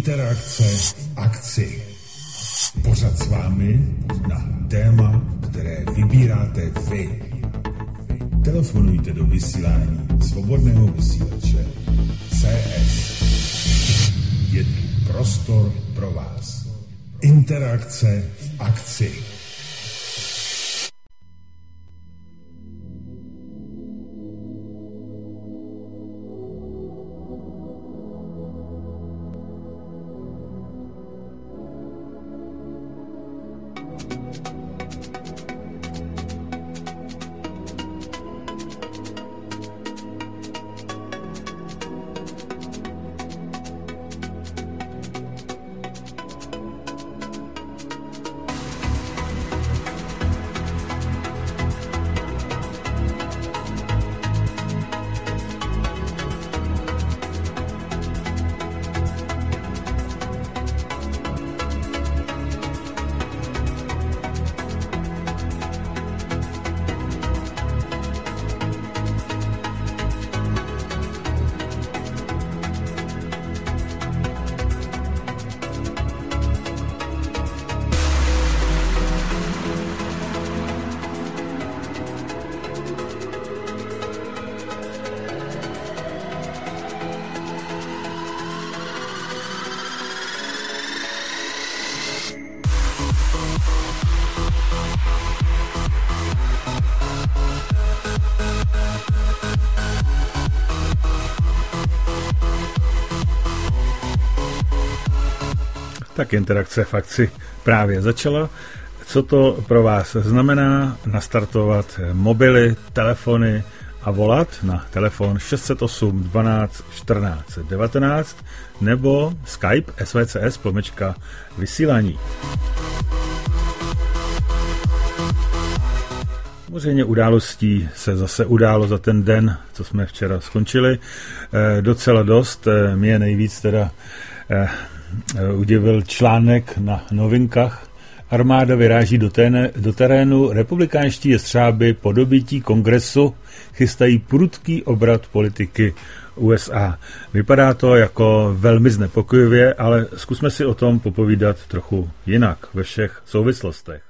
Interakce v akci. Pořad s vámi na téma, které vybíráte vy. Telefonujte do vysílání Svobodného vysílače CS. Je tu prostor pro vás. Interakce v akci. Tak interakce v akci právě začala. Co to pro vás znamená? Nastartovat mobily, telefony a volat na telefon 608 12 14 19 nebo Skype svcs.vysílání. Samozřejmě událostí se zase událo za ten den, co jsme včera skončili. Docela dost. Mě nejvíc teda udivil článek na Novinkách. Armáda vyráží do terénu, republikánští jestřáby po dobytí kongresu chystají prudký obrat politiky USA. Vypadá to jako velmi znepokojivě, ale zkusme si o tom popovídat trochu jinak ve všech souvislostech.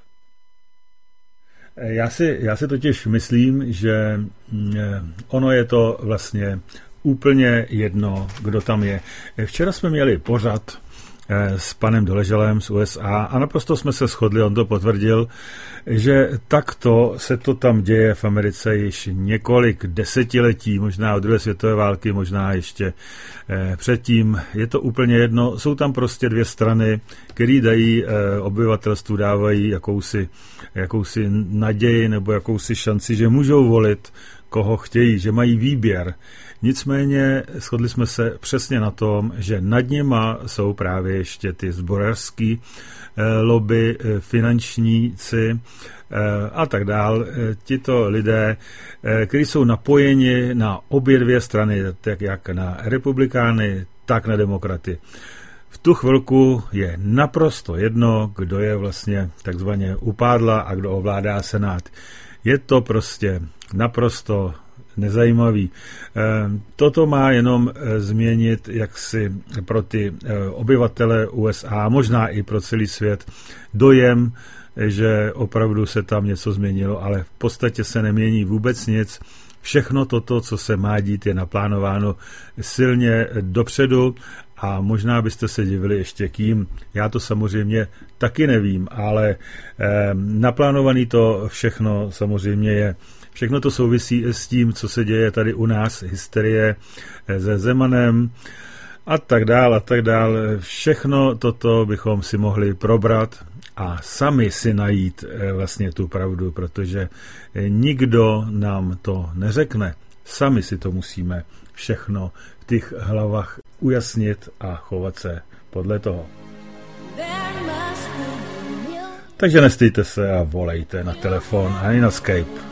Já si totiž myslím, že ono je to vlastně úplně jedno, kdo tam je. Včera jsme měli pořad s panem Doleželem z USA a naprosto jsme se shodli, on to potvrdil, že takto se to tam děje v Americe již několik desetiletí, možná od druhé světové války, možná ještě předtím. Je to úplně jedno, jsou tam prostě dvě strany, které dají obyvatelstvu, dávají jakousi naději nebo jakousi šanci, že můžou volit, koho chtějí, že mají výběr. Nicméně shodli jsme se přesně na tom, že nad nima jsou právě ještě ty zbrojařský lobby, finančníci a tak dál. Tito lidé, kteří jsou napojeni na obě dvě strany, tak jak na republikány, tak na demokraty. V tu chvilku je naprosto jedno, kdo je vlastně takzvaně upádla a kdo ovládá Senát. Je to prostě naprosto nezajímavý. Toto má jenom změnit jaksi pro ty obyvatele USA, možná i pro celý svět, dojem, že opravdu se tam něco změnilo, ale v podstatě se nemění vůbec nic. Všechno toto, co se má dít, je naplánováno silně dopředu a možná byste se divili ještě kým. Já to samozřejmě taky nevím, ale naplánovaný to všechno samozřejmě je. Všechno to souvisí s tím, co se děje tady u nás, hysterie se Zemanem a tak dál. Všechno toto bychom si mohli probrat a sami si najít vlastně tu pravdu, protože nikdo nám to neřekne. Sami si to musíme všechno v těch hlavách ujasnit a chovat se podle toho. Takže nestýjte se a volejte na telefon a i na Skype.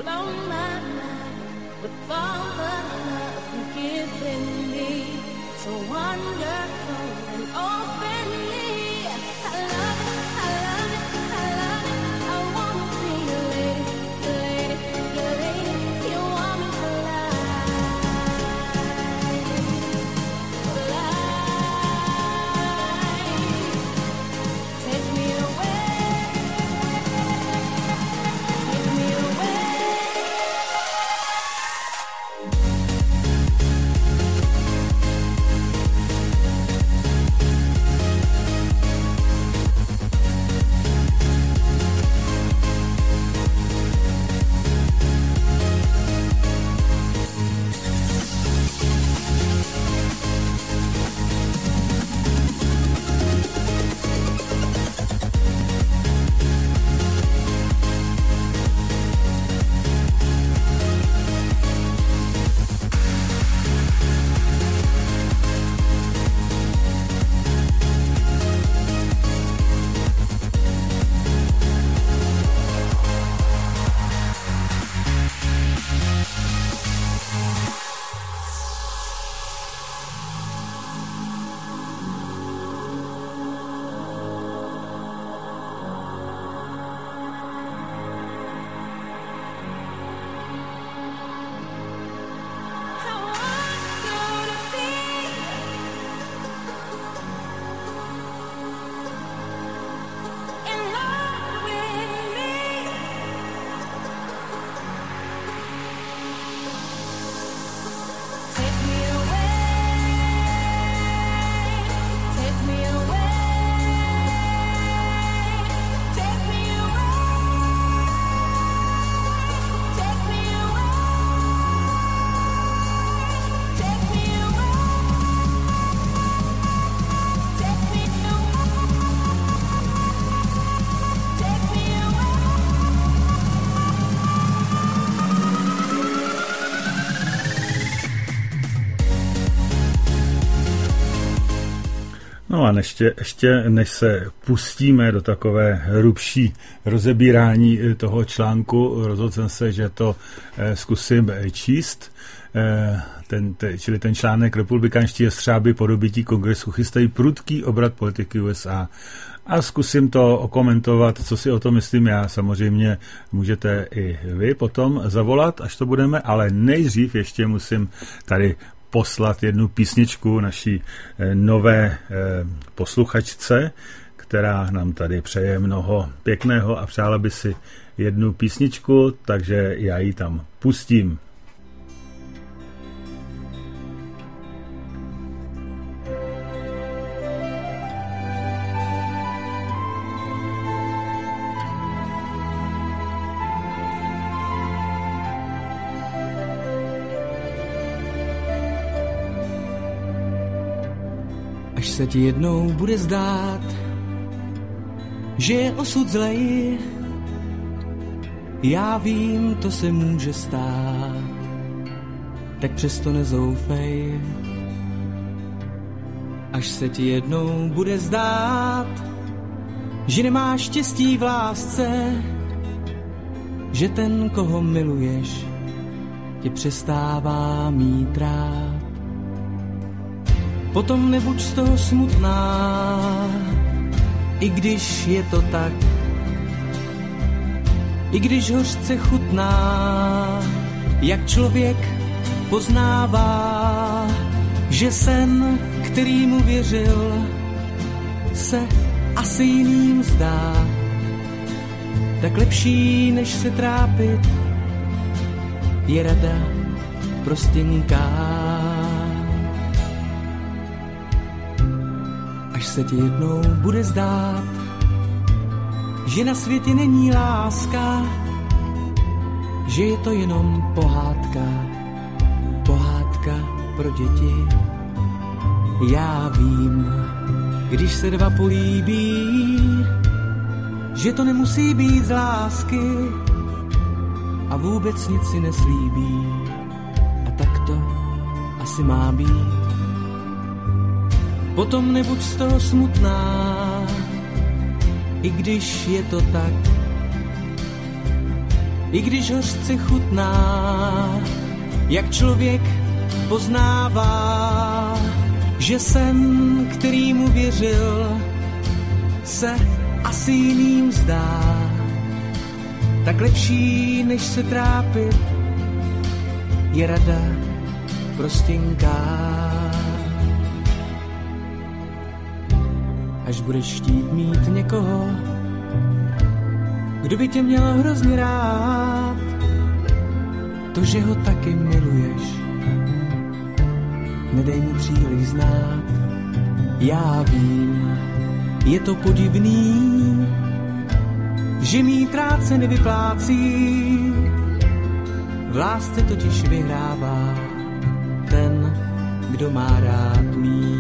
No a ještě než se pustíme do takové hrubší rozebírání toho článku, rozhodl jsem se, že to zkusím číst. Čili ten článek Republikánští jestřáby po dobytí kongresu chystají prudký obrat politiky USA. A zkusím to okomentovat, co si o tom myslím já. Samozřejmě můžete i vy potom zavolat, až to budeme, ale nejdřív ještě musím tady poslat jednu písničku naší nové posluchačce, která nám tady přeje mnoho pěkného a přála by si jednu písničku, takže já ji tam pustím. Až se ti jednou bude zdát, že je osud zlej, já vím, to se může stát, tak přesto nezoufej. Až se ti jednou bude zdát, že nemáš štěstí v lásce, že ten, koho miluješ, tě přestává mít rád. Potom nebuď z toho smutná, i když je to tak, i když hořce chutná, jak člověk poznává, že sen, který mu věřil, se asi jiným zdá, tak lepší, než se trápit, je rada prostěnká. Až se ti jednou bude zdát, že na světě není láska, že je to jenom pohádka, pohádka pro děti. Já vím, když se dva políbí, že to nemusí být z lásky a vůbec nic si neslíbí. A tak to asi má být. Potom nebuď z toho smutná, i když je to tak, i když hořce chutná, jak člověk poznává, že sen, který mu věřil, se asi jiným zdá, tak lepší, než se trápit, je rada prostěnká. Až budeš chtít mít někoho, kdo by tě měl hrozně rád, to, že ho taky miluješ, nedej mu příliš znát. Já vím, je to podivný, že mít rád se nevyplácí, v lásce totiž vyhrává ten, kdo má rád mít.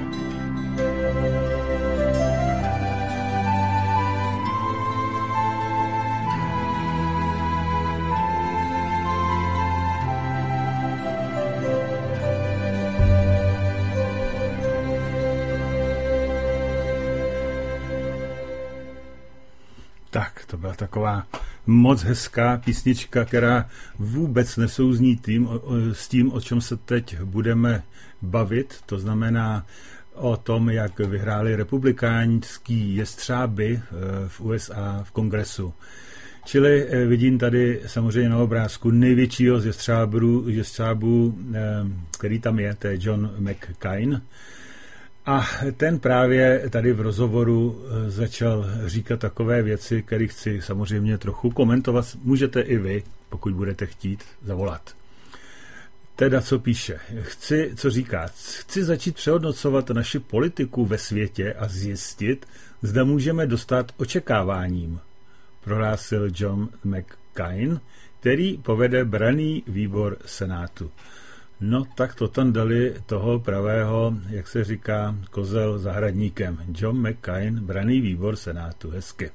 Tak, to byla taková moc hezká písnička, která vůbec nesouzní s tím, o čem se teď budeme bavit. To znamená o tom, jak vyhráli republikánský jestřáby v USA v kongresu. Čili vidím tady samozřejmě na obrázku největšího z jestřábů, který tam je, to je John McCain. A ten právě tady v rozhovoru začal říkat takové věci, které chci samozřejmě trochu komentovat. Můžete i vy, pokud budete chtít, zavolat. Teda co píše? Chci začít přehodnocovat naši politiku ve světě a zjistit, zda můžeme dostat očekáváním, prohlásil John McCain, který povede branný výbor Senátu. No tak to tam dali toho pravého, jak se říká, kozel zahradníkem. John McCain, branný výbor Senátu, hezky.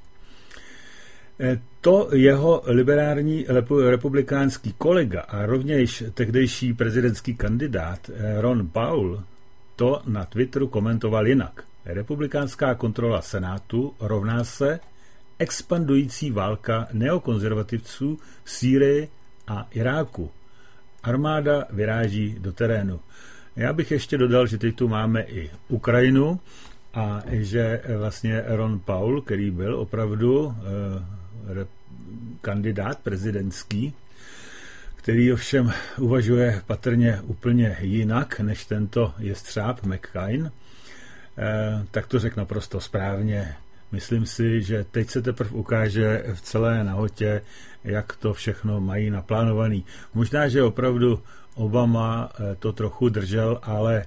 To jeho liberální republikánský kolega a rovněž tehdejší prezidentský kandidát Ron Paul to na Twitteru komentoval jinak. republikánská kontrola Senátu rovná se expandující válka neokonzervativců v Sýrii a Iráku. Armáda vyráží do terénu. Já bych ještě dodal, že teď tu máme i Ukrajinu a že vlastně Ron Paul, který byl opravdu kandidát prezidentský, který ovšem uvažuje patrně úplně jinak než tento jestřáb McCain, tak to řekl naprosto správně. Myslím si, že teď se teprve ukáže v celé nahotě, jak to všechno mají naplánovaný. Možná, že opravdu Obama to trochu držel, ale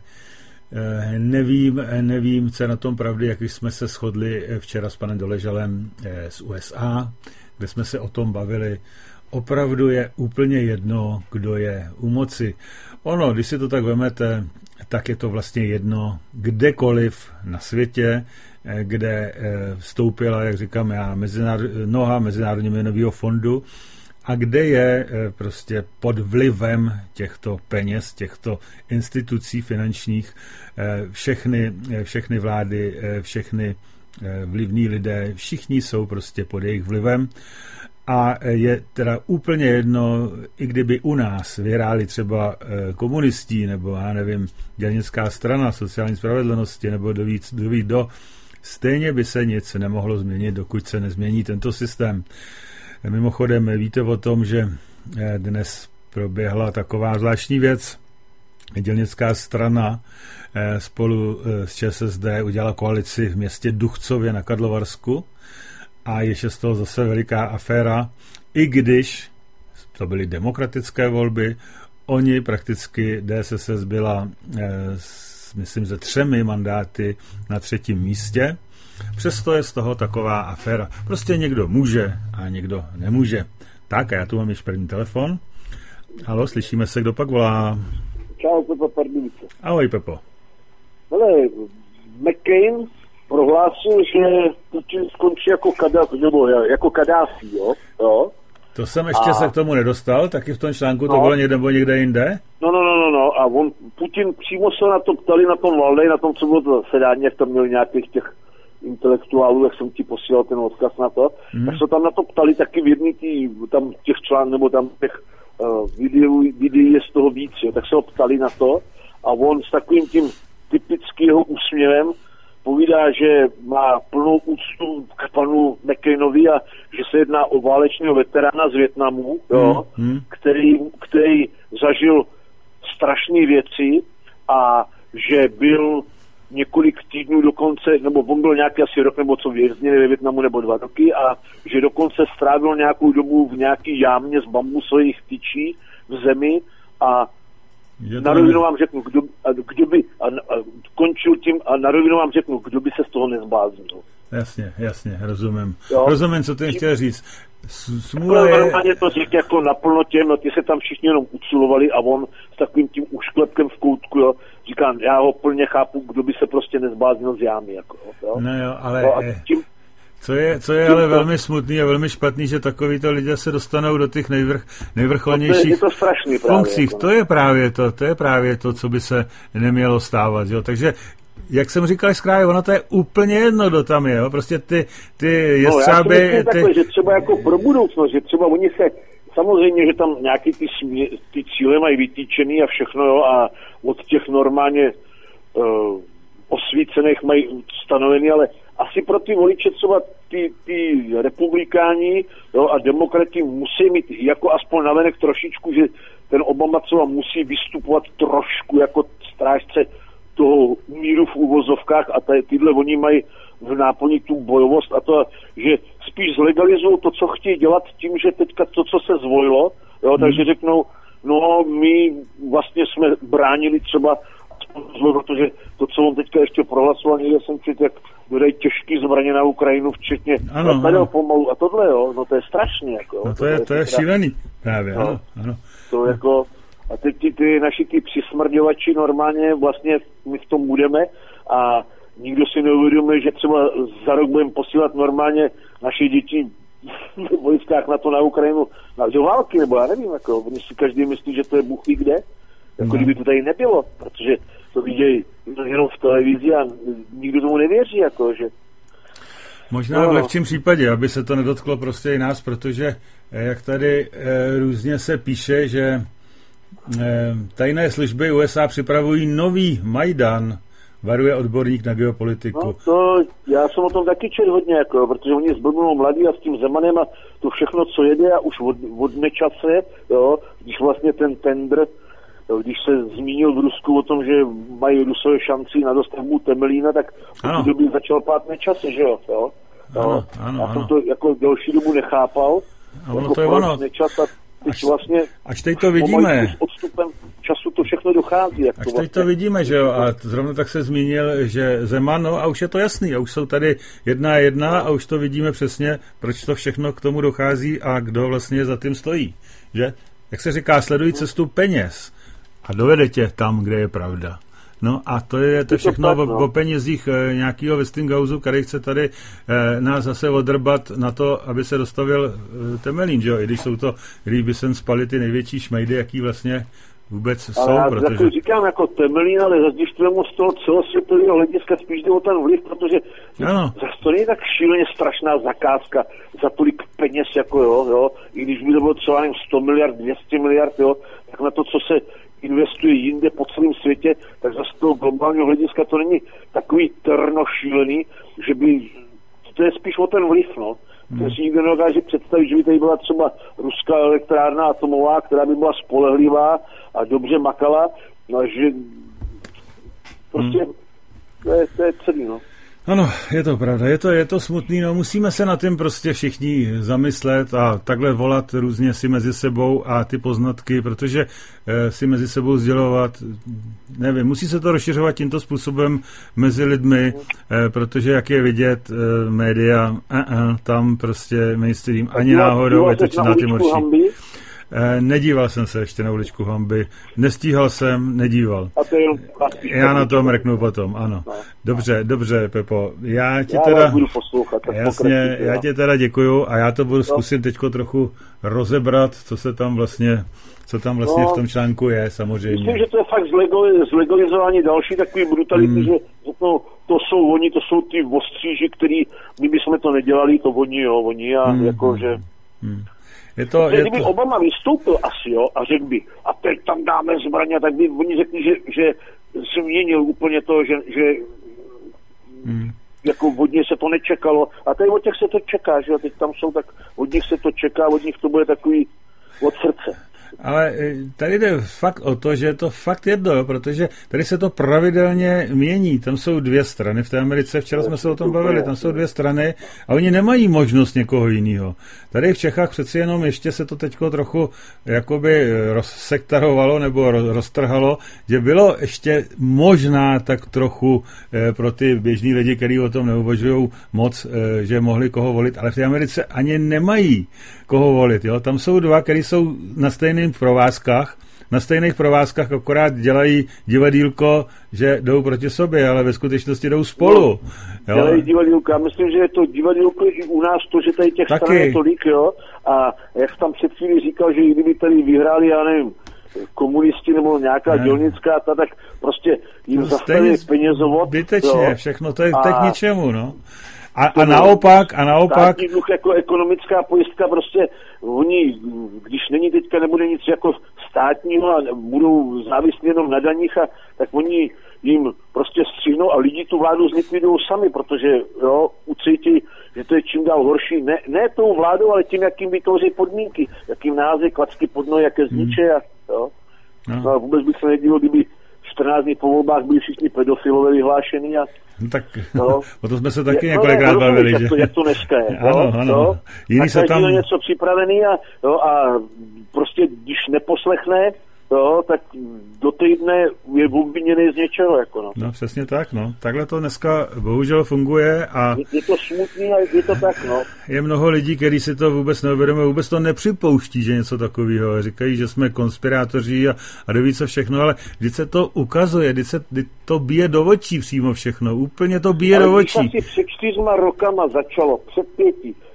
nevím, co je na tom pravdy, jak jsme se shodli včera s panem Doležalem z USA, kde jsme se o tom bavili. Opravdu je úplně jedno, kdo je u moci. Ono, když si to tak vemete, tak je to vlastně jedno kdekoliv na světě, kde vstoupila, jak říkám já, noha Mezinárodního měnového fondu a kde je prostě pod vlivem těchto peněz, těchto institucí finančních všechny vlády, všechny vlivní lidé, všichni jsou prostě pod jejich vlivem. A je teda úplně jedno, i kdyby u nás vyhráli třeba komunistí, nebo já nevím, dělnická strana sociální spravedlnosti, nebo kdo, stejně by se nic nemohlo změnit, dokud se nezmění tento systém. Mimochodem, víte o tom, že dnes proběhla taková zvláštní věc. Dělnická strana spolu s ČSSD udělala koalici v městě Duchcově na Karlovarsku, a je z toho zase veliká aféra, i když to byly demokratické volby, oni prakticky, DSSS byla, myslím, ze 3 mandáty na 3. místě, přesto je z toho taková aféra. Prostě někdo může a někdo nemůže. Tak a já tu mám již první telefon. Haló, slyšíme se, kdo pak volá? Čau, Pepo Pardubice. Ahoj, Pepo. Ale McCain prohlásil, že Putin skončí jako Kadáfi, jo? To jsem ještě se k tomu nedostal, taky v tom článku to bylo někde jinde? No. A Putin přímo se na to ptali na tom Valdej, na tom, co bylo to zasedání, jak tam měli nějakých těch intelektuálů, jak jsem ti posílal ten odkaz na to, tak se tam na to ptali taky v jedný tam těch článků, nebo tam těch videí je z toho víc, jo? Tak se ho ptali na to a on s takovým tím typickým jeho úsměvem povídá, že má plnou úctu k panu McCainovi a že se jedná o válečného veterána z Vietnamu, jo, který zažil strašné věci a že byl několik týdnů dokonce, nebo on byl nějaký asi rok nebo co vězněný ve Vietnamu nebo 2 roky a že dokonce strávil nějakou dobu v nějaký jámě z bambusových tyčí v zemi a na rovinu vám řeknu, kdo by končil tím a na rovinu vám řeknu, kdo by se z toho nezbláznil. Jasně, rozumím. Jo? Rozumím, co ty chtěl říct. Smůla je... Normálně to řekl jako naplno těm, ty se tam všichni jenom uculovali a on s takovým tím ušklepkem v koutku, jo, říkám, já ho plně chápu, kdo by se prostě nezbláznil z jámy, jako, jo. No jo, ale... No Co je ale velmi smutný a velmi špatný, že takovýto lidé se dostanou do těch nejvrcholnějších funkcích. To je právě to, co by se nemělo stávat. Jo? Takže, jak jsem říkal zkrátce, ono to je úplně jedno, kdo tam je. Jo? Prostě ty jestřáby... Já si takhle, že třeba jako pro budoucnost, že třeba oni se... Samozřejmě, že tam nějaký ty cíle mají vytýčený a všechno, jo, a od těch normálně osvícených mají stanovený, ale asi pro ty voliče třeba ty republikáni, jo, a demokrati musí mít jako aspoň navenek trošičku, že ten Obama třeba musí vystupovat trošku jako strážce toho míru v uvozovkách a tyhle oni mají v náplni tu bojovost a to, že spíš zlegalizují to, co chtějí dělat tím, že teďka to, co se zvolilo, jo, takže řeknou, no my vlastně jsme bránili třeba protože to, co on teďka ještě prohlasoval, někde jsem četl, jak dodají těžký zbraně na Ukrajinu, včetně pomalu a tohle, jo, no to je strašně, jako. No to je šílený, právě, no, ano. To jako, a teď ty naši přismrďovači normálně vlastně my v tom budeme a nikdo si neuvědomuje, že třeba za rok budeme posílat normálně naše děti v vojskách na Ukrajinu do války, nebo já nevím, jako, oni si každý myslí, že to je Bůh ví kde, jako kdyby to tady nebylo, protože to vidějí jenom v televizi a nikdo tomu nevěří, jako, že... Možná v lepším případě, aby se to nedotklo prostě i nás, protože jak tady různě se píše, že tajné služby USA připravují nový Majdan, varuje odborník na geopolitiku. No to, já jsem o tom taky četl hodně, jako, protože oni zblbnou mladí a s tím Zemanem a to všechno, co jede a už od nečase, jo, když vlastně ten tender, jo, když se zmínil v Rusku o tom, že mají Rusové šanci na dostavbu Temelína, tak v době začal pát Nečase, že jo, jo. Ano, já jsem to jako delší dobu nechápal. Ono jako to je ono. Nečas a teď vlastně až teď to vidíme. S odstupem času to všechno dochází. Jak až to vlastně... teď to vidíme, že jo, a zrovna tak se zmínil, že Zeman, no a už je to jasný, a už jsou tady 1:1 a už to vidíme přesně, proč to všechno k tomu dochází a kdo vlastně za tím stojí, že? Jak se říká, sledují cestu peněz a dovede tě tam, kde je pravda. No a to je to všechno o penězích nějakého Westinghouse, který chce tady nás zase odrbat na to, aby se dostavil Temelín, že jo? I když jsou to, když by sem spali ty největší šmejdy, jaký vlastně vůbec jsou. Já protože... říkám jako Temelín, ale zase když to z toho celosvětového hlediska spíš jde o ten vliv, protože zase to není tak šíleně strašná zakázka za tolik peněz, jako jo, i když by to bylo třeba 100 miliard, 200 miliard, jo, tak na to, co se investuje jinde po celém světě, tak zase z toho globálního hlediska to není takový trno šílený, že by, to je spíš o ten vliv, no. To si nikdo nedokáže představit, že by tady byla třeba ruská elektrárna atomová, která by byla spolehlivá a dobře makala, no a že prostě to je celý, no. Ano, je to pravda, je to smutný, no musíme se na tím prostě všichni zamyslet a takhle volat různě si mezi sebou a ty poznatky, protože si mezi sebou sdělovat, nevím, musí se to rozšiřovat tímto způsobem mezi lidmi, protože jak je vidět, média, tam prostě mainstream ani náhodou, je to na tím horší. Nedíval jsem se ještě na uličku hanby, nestíhal jsem, nedíval. Já na to mrknu potom, ano. Dobře, Pepo, já ti teda... budu poslouchat. Jasně, já ti teda děkuju a já to budu zkusit teďko trochu rozebrat, co tam vlastně v tom článku je, samozřejmě. Myslím, že to je fakt zlegalizování další takový brutality, že to jsou ty ostříži, který, my bychom to nedělali, to oni a jakože... Kdyby Obama vystoupil asi, jo, a řekl by, a teď tam dáme zbraně, tak by oni řekli, že změnil úplně to, že jako od nich se to nečekalo. A tady od těch se to čeká, že jo, teď tam jsou tak, od nich se to čeká, od nich to bude takový od srdce. Ale tady jde fakt o to, že je to fakt jedno, protože tady se to pravidelně mění. Tam jsou dvě strany v té Americe, včera jsme se o tom bavili, tam jsou dvě strany a oni nemají možnost někoho jiného. Tady v Čechách přeci jenom ještě se to teďko trochu jakoby rozsektarovalo nebo roztrhalo, že bylo ještě možná tak trochu pro ty běžní lidi, kteří o tom neuvažují moc, že mohli koho volit, ale v té Americe ani nemají koho volit. Jo? Tam jsou dva, kteří jsou na stejných provázkách akorát dělají divadýlko, že jdou proti sobě, ale ve skutečnosti jdou spolu. Jo? Dělají divadýlko. Já myslím, že je to divadýlko i u nás to, že tady těch stran je tolik, jo. A jak tam před chvíli říkal, že kdyby tady vyhráli, já nevím, komunisti nebo nějaká dělnická, tak prostě jim zastaví penězovod. Bytečně, všechno to je teď ničemu, no. A naopak... Státní dluh jako ekonomická pojistka, prostě oni, když není teďka, nebude nic jako státního a budou závislí jenom na daních, tak oni jim prostě stříhnou a lidi tu vládu zlikvidují sami, protože jo, ucítí, že to je čím dál horší. Ne tou vládou, ale tím, jakým vytvoří podmínky, jakým název, klacky pod nohy, jaké zniče a jo. No a vůbec bych se nedíval, kdyby 14 dní po volbách byli všichni pedofilové vyhlášení a tak o to jsme se taky několikrát bavili, že? Jak to dneska je. Ano. Jiný se tam... něco připravený a prostě když neposlechne, tak do týdne je obviněný z něčeho. Jako, no. No přesně tak, no. Takhle to dneska bohužel funguje a... Je to smutný a je to tak, no. Je mnoho lidí, kteří si to vůbec neuvědomují, vůbec to nepřipouští, že něco takového. Říkají, že jsme konspirátoři a neví co všechno, ale když se to ukazuje, když to bije do očí přímo všechno, úplně to bije do očí. Ale když asi před 4 rokama začalo, před 5,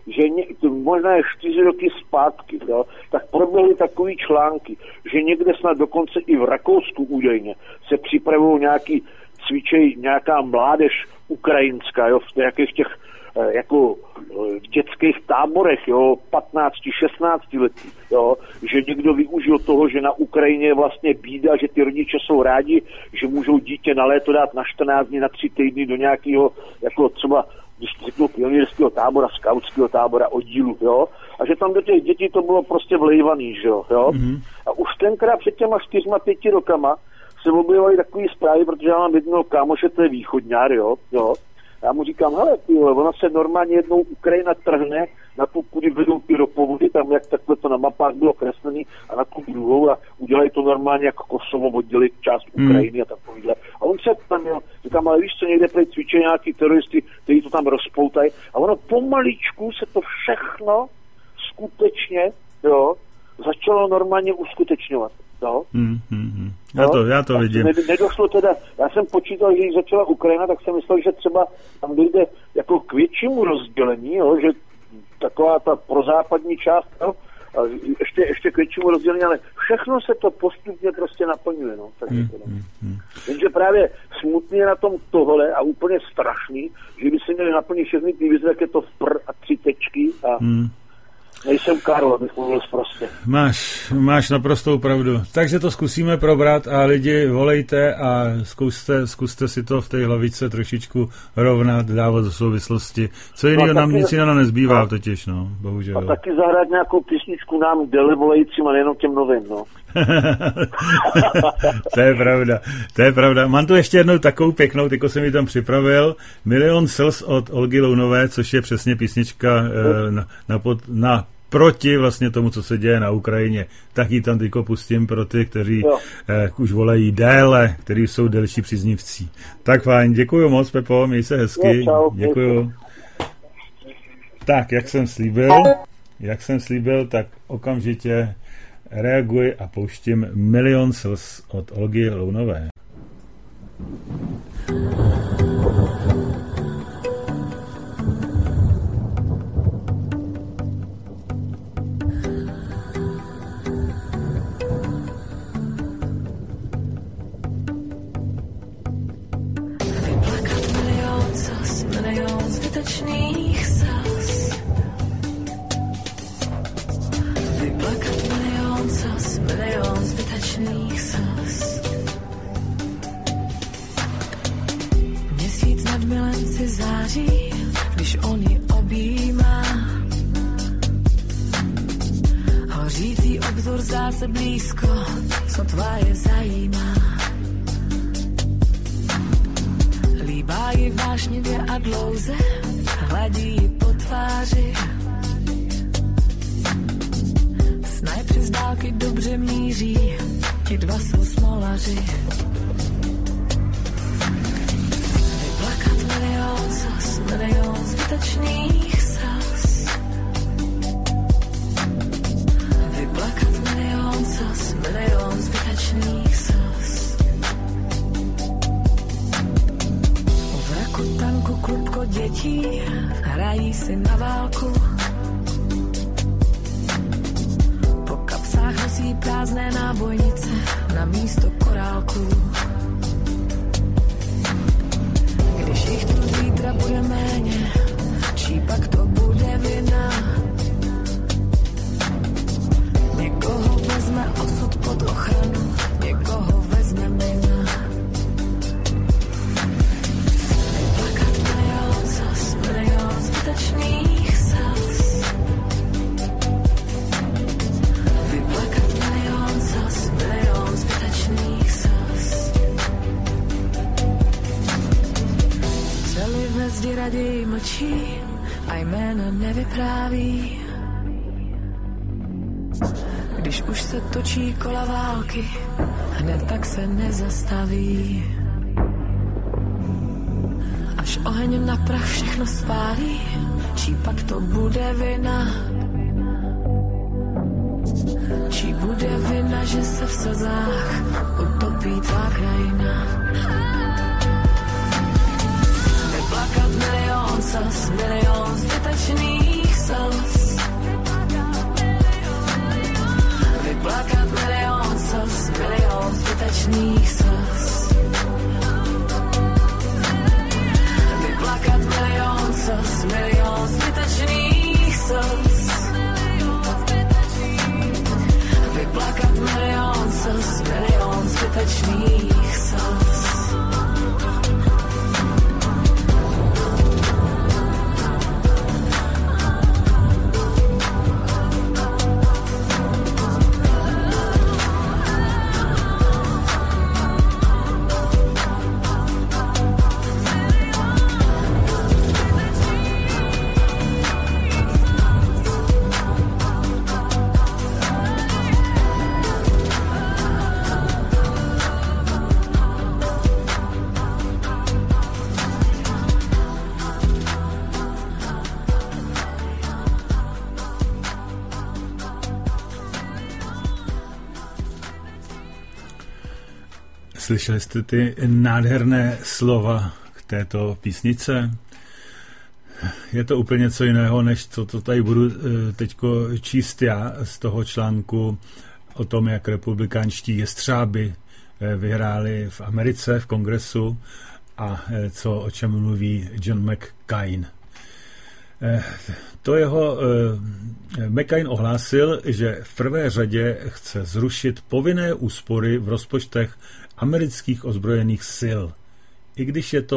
že možná 4 roky zpátky, jo, tak proběhly takový články, že někde snad dokonce i v Rakousku údajně se připravují nějaký cvičej, nějaká mládež ukrajinská, jo, v nějakých těch jako v dětských táborech, jo, 15-16 letí, jo, že někdo využil toho, že na Ukrajině je vlastně bída, že ty rodiče jsou rádi, že můžou dítě na léto dát na 14 dní, na 3 týdny do nějakého, jako třeba, když řeknu pionýrského tábora, skautského tábora, oddílu, jo, a že tam do těch dětí to bylo prostě vlejvaný, že jo. Mm-hmm. A už tenkrát před těma 4-5 rokama se objevovaly takový zprávy, protože já mám jednoho kámoše, to je východňár, jo. Já mu říkám, hele, ona se normálně jednou Ukrajina trhne na tu, kudy vedou ty ropovody, tam jak takhle to na mapách bylo kreslený, a na tu druhou a udělají to normálně jako Kosovo, oddělit část Ukrajiny a takovýhle. A on se tam měl, říkám, ale víš co, někde prý cvičí nějaký teroristy, kteří to tam rozpoutají, a ono pomaličku se to všechno skutečně, jo, začalo normálně uskutečňovat. No. Já to vidím. Nedošlo teda, já jsem počítal, že když začala Ukrajina, tak jsem myslel, že třeba tam dojde jako k většímu rozdělení, jo, že taková ta prozápadní část, jo, a ještě k většímu rozdělení, ale všechno se to postupně prostě naplňuje. No, jenže právě smutný je na tom tohle a úplně strašný, že by se měli naplnit všechny ty vize, jak je to a 3 tečky a nejsem Karol, abych mluvil prostě. Máš naprostou pravdu. Takže to zkusíme probrat a lidi volejte a zkuste si to v té hlavičce trošičku rovnat, dávat do souvislosti. Co jiného nám nic jiného nezbývá totiž, no, bohužel. A taky zahrát nějakou písničku nám dele volajícím a nejenom těm novým, no. To je pravda. Mám tu ještě jednou takovou pěknou, tyko jsem ji tam připravil. Milion slz od Olgy Lounové, což je přesně písnička na proti vlastně tomu, co se děje na Ukrajině. Tak ji tam tyko pustím pro ty, kteří už volají déle, kteří jsou delší příznivcí. Tak fajn, děkuju moc, Pepo, měj se hezky. Děkuju. Tak, jak jsem slíbil, tak okamžitě reaguji a pouštím Milion slz od Olgy Lounové. Září, když on ji objímá. Hořící obzor zdá se blízko, co tvoje zajímá. Líbá ji vášnivě a dlouze, hladí ji po tváři. Snajpři z dálky dobře míří, ti dva jsou smolaři. Milion zbytečných slz. Vyplakat milion zbytečných slz. V rakotanku klubko dětí hrají si na válku. Po kapsách nosí prázdné nábojnice na místo korálků. Když jich tu zítra bude méně, čí pak to bude vina. Někoho vezme osud pod ochranu, někoho vezme mina. Vyplakat milion zbytečných slz. Vyplakat milion zbytečných slz. Střely ve zdi raději mlčí a jména nevypráví. Když už se točí kola války, hned tak se nezastaví. Až oheň na prach všechno spálí, čí pak to bude vina. Čí bude vina, že se v slzách utopí tvá krajina. Vyplakat milion zbytečných slz. zbytečných slz. Vyplakat milion slz, milion zbytečných slz. Vyplakat milion slz, milion zbytečných slz. Slyšeli jste ty nádherné slova k této písnice? Je to úplně něco jiného, než co to tady budu teďko číst já z toho článku o tom, jak republikánští jestřáby vyhráli v Americe, v kongresu a o čem mluví John McCain. McCain ohlásil, že v prvé řadě chce zrušit povinné úspory v rozpočtech amerických ozbrojených sil. I když je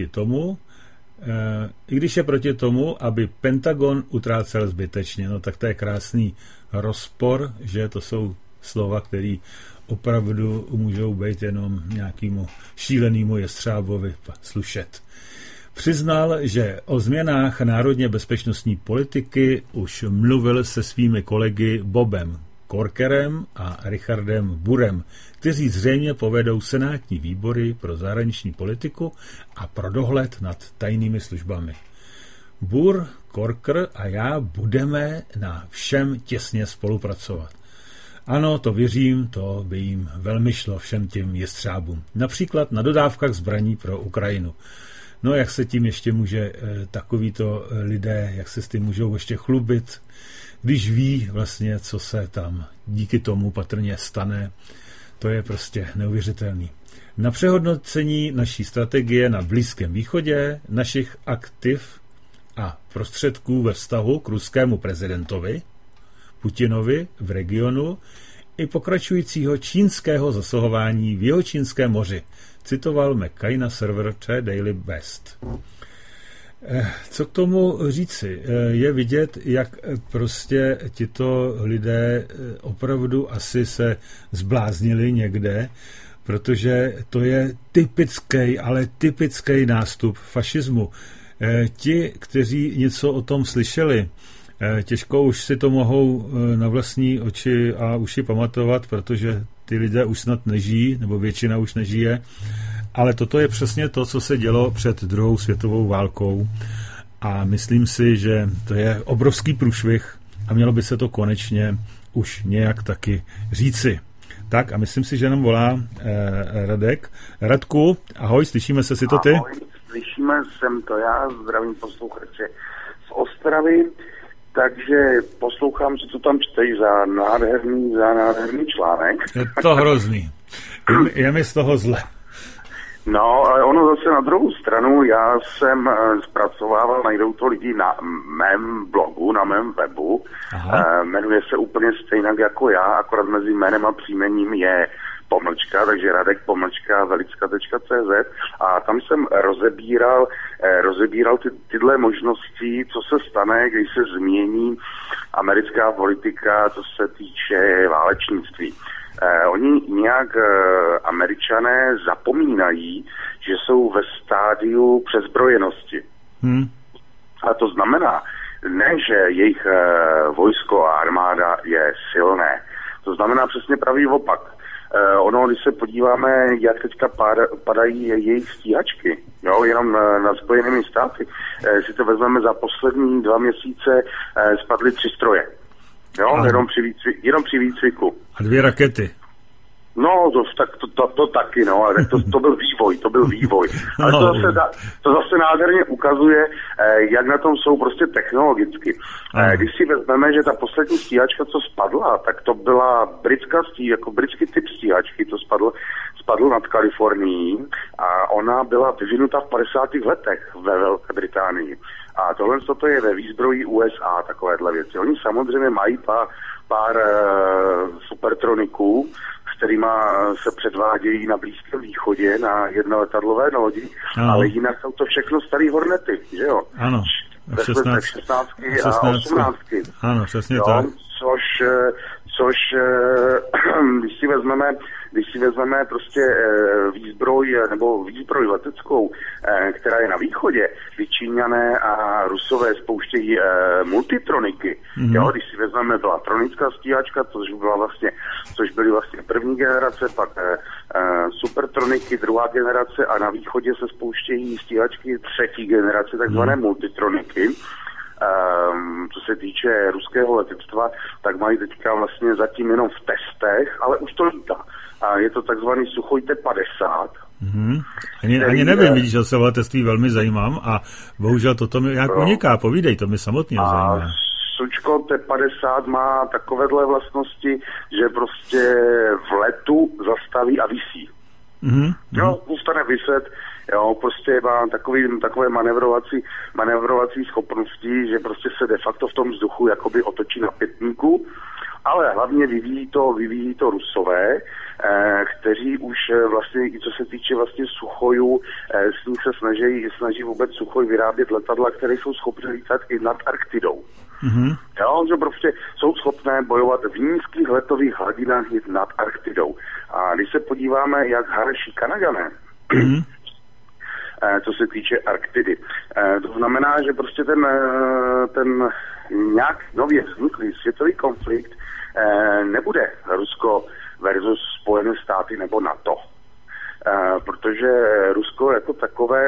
proti tomu, aby Pentagon utrácel zbytečně. No tak to je krásný rozpor, že to jsou slova, které opravdu můžou být jenom nějakému šílenému jestřábovi slušet. Přiznal, že o změnách národně bezpečnostní politiky už mluvil se svými kolegy Bobem Corkerem a Richardem Burrem, kteří zřejmě povedou senátní výbory pro zahraniční politiku a pro dohled nad tajnými službami. Burr, Corker a já budeme na všem těsně spolupracovat. Ano, to věřím, to by jim velmi šlo všem těm jestřábům. Například na dodávkách zbraní pro Ukrajinu. No, jak se tím ještě může takovýto lidé, jak se s tím můžou ještě chlubit, když ví vlastně, co se tam díky tomu patrně stane. To je prostě neuvěřitelný. Na přehodnocení naší strategie na Blízkém východě, našich aktiv a prostředků ve vztahu k ruskému prezidentovi, Putinovi v regionu i pokračujícího čínského zasahování v Jihočínském moři, citoval McCaina server Daily West. Co k tomu říci? Je vidět, jak prostě tito lidé opravdu asi se zbláznili někde, protože to je typický nástup fašismu. Ti, kteří něco o tom slyšeli, těžko už si to mohou na vlastní oči a uši pamatovat, protože ty lidé už snad nežijí, nebo většina už nežije. Ale toto je přesně to, co se dělo před druhou světovou válkou. A myslím si, že to je obrovský průšvih a mělo by se to konečně už nějak taky říci. Tak a myslím si, že nám volá Radek. Radku, ahoj, slyšíme se, si to ty? Ahoj, slyšíme, jsem to já, zdravím posluchače z Ostravy, takže poslouchám, co tam čteš za nádherný článek. Je to hrozný. Je mi z toho zle. No, ale ono zase na druhou stranu, já jsem zpracovával, najdou to lidi na mém blogu, na mém webu, jmenuje se úplně stejnak jako já, akorát mezi jménem a příjmením je pomlčka, takže radek_velicka.cz a tam jsem rozebíral tyhle možnosti, co se stane, když se změní americká politika, co se týče válečnictví. Oni nějak Američané zapomínají, že jsou ve stádiu přezbrojenosti. A to znamená, ne, že jejich vojsko a armáda je silné. To znamená přesně pravý opak. Ono, když se podíváme, jak teďka padají jejich stíhačky, jo, jenom na Spojenými státy, si to vezmeme za poslední 2 měsíce, spadly 3 stroje. Jo, jenom při výcviku. A 2 rakety. No, to taky, no, ale to byl vývoj. Ale to zase nádherně ukazuje, jak na tom jsou prostě technologicky. Když si vezmeme, že ta poslední stíhačka, co spadla, tak to byla britský typ stíhačky, to spadl nad Kalifornií a ona byla vyvinuta v 50. letech ve Velké Británii. A tohle to je ve výzbroji USA, takovéhle věci. Oni samozřejmě mají pár supertroniků, s kterýma se předvádějí na Blízkém východě na jednoletadlové lodi, ale jinak jsou to všechno starý Hornety, že jo? Ano. 16 a 18. Ano, přesně tak. Což když si vezmeme prostě výzbroj leteckou, která je na východě, kdy Číňané a Rusové spouštějí multitroniky. Jo, když si vezmeme, byla tronická stíhačka, což byly vlastně první generace, pak supertroniky, druhá generace a na východě se spouštějí stíhačky třetí generace, takzvané multitroniky. Co se týče ruského letectva, tak mají teďka vlastně zatím jenom v testech, ale už to lítá. A je to takzvaný Suchoj T-50. Ani nevím, vidíš, že se o letectví velmi zajímám a bohužel toto mi nějak uniká. Povídej, to mi samotně zajímá. Sučko T-50 má takovéhle vlastnosti, že prostě v letu zastaví a visí. Jo, zůstane viset, jo, prostě má takové manevrovací schopnosti, že prostě se de facto v tom vzduchu jakoby otočí na pětníku, ale hlavně vyvíjí to Rusové, kteří už vlastně, i co se týče vlastně Suchojů, s ním se snaží vůbec Suchoj vyrábět letadla, které jsou schopné lítat i nad Arktidou. Jo, že prostě jsou schopné bojovat v nízkých letových hladinách nad Arktidou. A když se podíváme, jak haraší Kanadané, co se týče Arktidy, to znamená, že prostě ten nějak nově vzniklý světový konflikt nebude Rusko versus Spojené státy nebo NATO. Protože Rusko jako takové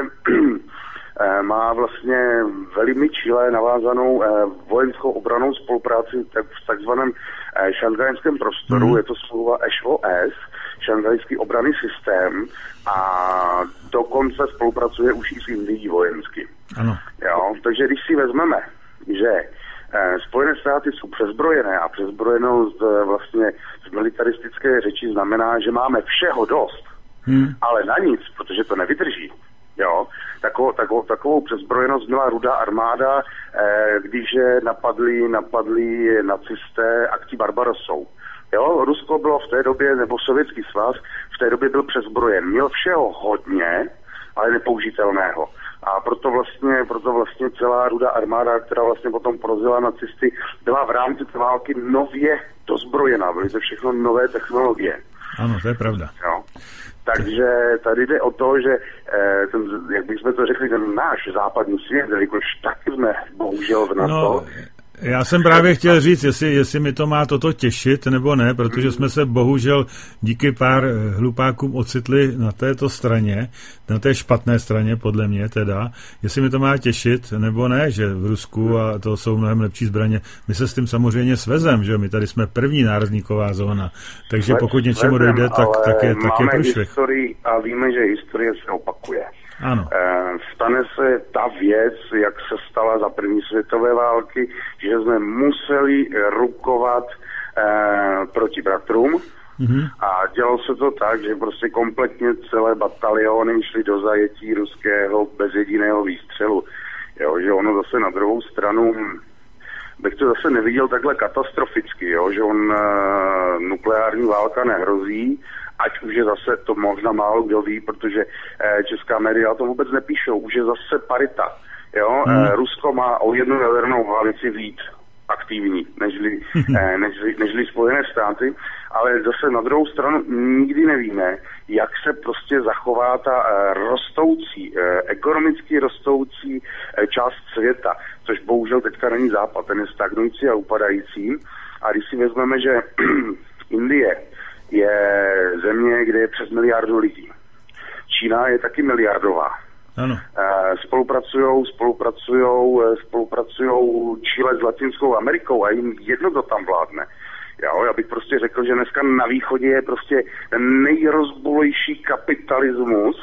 má vlastně velmi čile navázanou vojenskou obrannou spolupráci v takzvaném šanghajském prostoru. Je to smlouva ŠOS, šanghajský obranný systém, a dokonce spolupracuje už i s Indií vojensky. Ano. Jo, takže když si vezmeme, že Spojené státy jsou přezbrojené a přezbrojenost vlastně z militaristické řeči znamená, že máme všeho dost, ale na nic, protože to nevydrží. Jo, takovou přezbrojenost měla Rudá armáda, když napadli nacisté akcí Barbarossou. Jo, Rusko bylo v té době, nebo Sovětský svaz v té době byl přezbrojen. Měl všeho hodně, ale nepoužitelného. A proto vlastně celá Rudá armáda, která vlastně potom porazila nacisty, byla v rámci té války nově dozbrojená. Byly to všechno nové technologie. Ano, to je pravda. Jo. Takže tady jde o to, že jak bychom to řekli, ten náš západní svět, jelikož taky jsme bohužel v NATO. Já jsem právě chtěl říct, jestli mi to má toto těšit, nebo ne, protože jsme se bohužel díky pár hlupákům ocitli na této straně, na té špatné straně, podle mě teda, jestli mi to má těšit, nebo ne, že v Rusku a to jsou mnohem lepší zbraně. My se s tím samozřejmě svezem, že my tady jsme první nárazníková zóna, takže pokud něčemu dojde, tak je průšvih. Historii a víme, že historie se opakuje. Ano. Stane se ta věc, jak se stala za první světové války, že jsme museli rukovat proti bratrům a dělalo se to tak, že prostě kompletně celé bataliony šly do zajetí ruského bez jediného výstřelu. Jo, že ono zase na druhou stranu bych to zase neviděl takhle katastroficky, jo, že nukleární válka nehrozí, ať už je zase, to možná málo kdo ví, protože česká média to vůbec nepíšou, už je zase parita. Jo? Rusko má o jednu jadernou hlavici víc aktivní, nežli Spojené státy, ale zase na druhou stranu nikdy nevíme, jak se prostě zachová ta ekonomicky rostoucí část světa, což bohužel teďka není západ, ten je stagnující a upadající. A když si vezmeme, že Indie je země, kde je přes 1 miliardu lidí. Čína je taky miliardová. Ano. Spolupracují Chile s Latinskou Amerikou a jim jedno to tam vládne. Jo, já bych prostě řekl, že dneska na východě je prostě ten nejrozbulejší kapitalismus,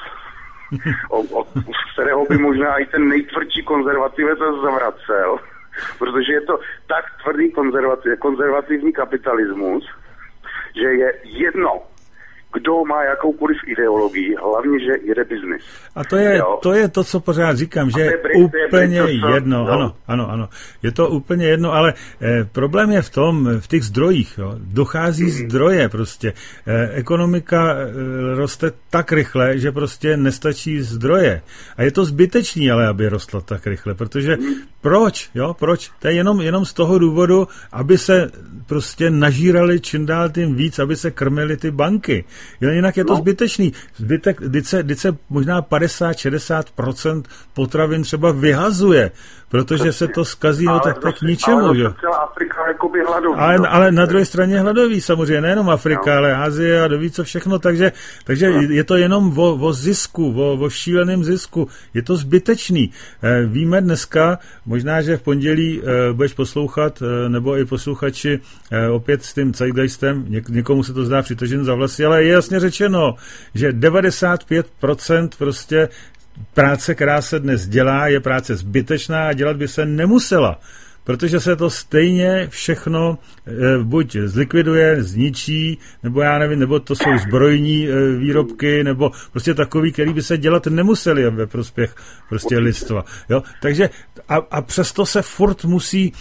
z kterého by možná i ten nejtvrdší konzervativec zavracel, protože je to tak tvrdý konzervativní kapitalismus, že je jedno, kdo má jakoukoliv ideologii, hlavně, že jede biznis. A to je to, co pořád říkám, že je úplně jedno. Ano. Je to úplně jedno, ale problém je v těch zdrojích. Jo. Dochází zdroje prostě. Ekonomika roste tak rychle, že prostě nestačí zdroje. A je to zbytečný, ale aby rostla tak rychle, protože proč? To je jenom z toho důvodu, aby se prostě nažírali čím dál tím víc, aby se krmily ty banky. Jinak je to zbytečný. Vždyť se možná 50-60% potravin třeba vyhazuje, protože se to zkazí, tak k ničemu. Že? Celá Afrika jakoby hladový. Ale na druhé straně hladový samozřejmě, nejenom Afrika, ale Asie a doví co všechno, takže je to jenom o zisku, o šíleném zisku. Je to zbytečný. Víme dneska, možná, že v pondělí budeš poslouchat, nebo i posluchači opět s tím Zeitgeistem, někomu se to zdá přitažen za vlasy, ale je jasně řečeno, že 95% prostě práce, která se dnes dělá, je práce zbytečná a dělat by se nemusela, protože se to stejně všechno buď zlikviduje, zničí, nebo já nevím, nebo to jsou zbrojní výrobky, nebo prostě takový, který by se dělat nemuseli ve prospěch prostě lidstva. Jo? Takže a přesto se furt musí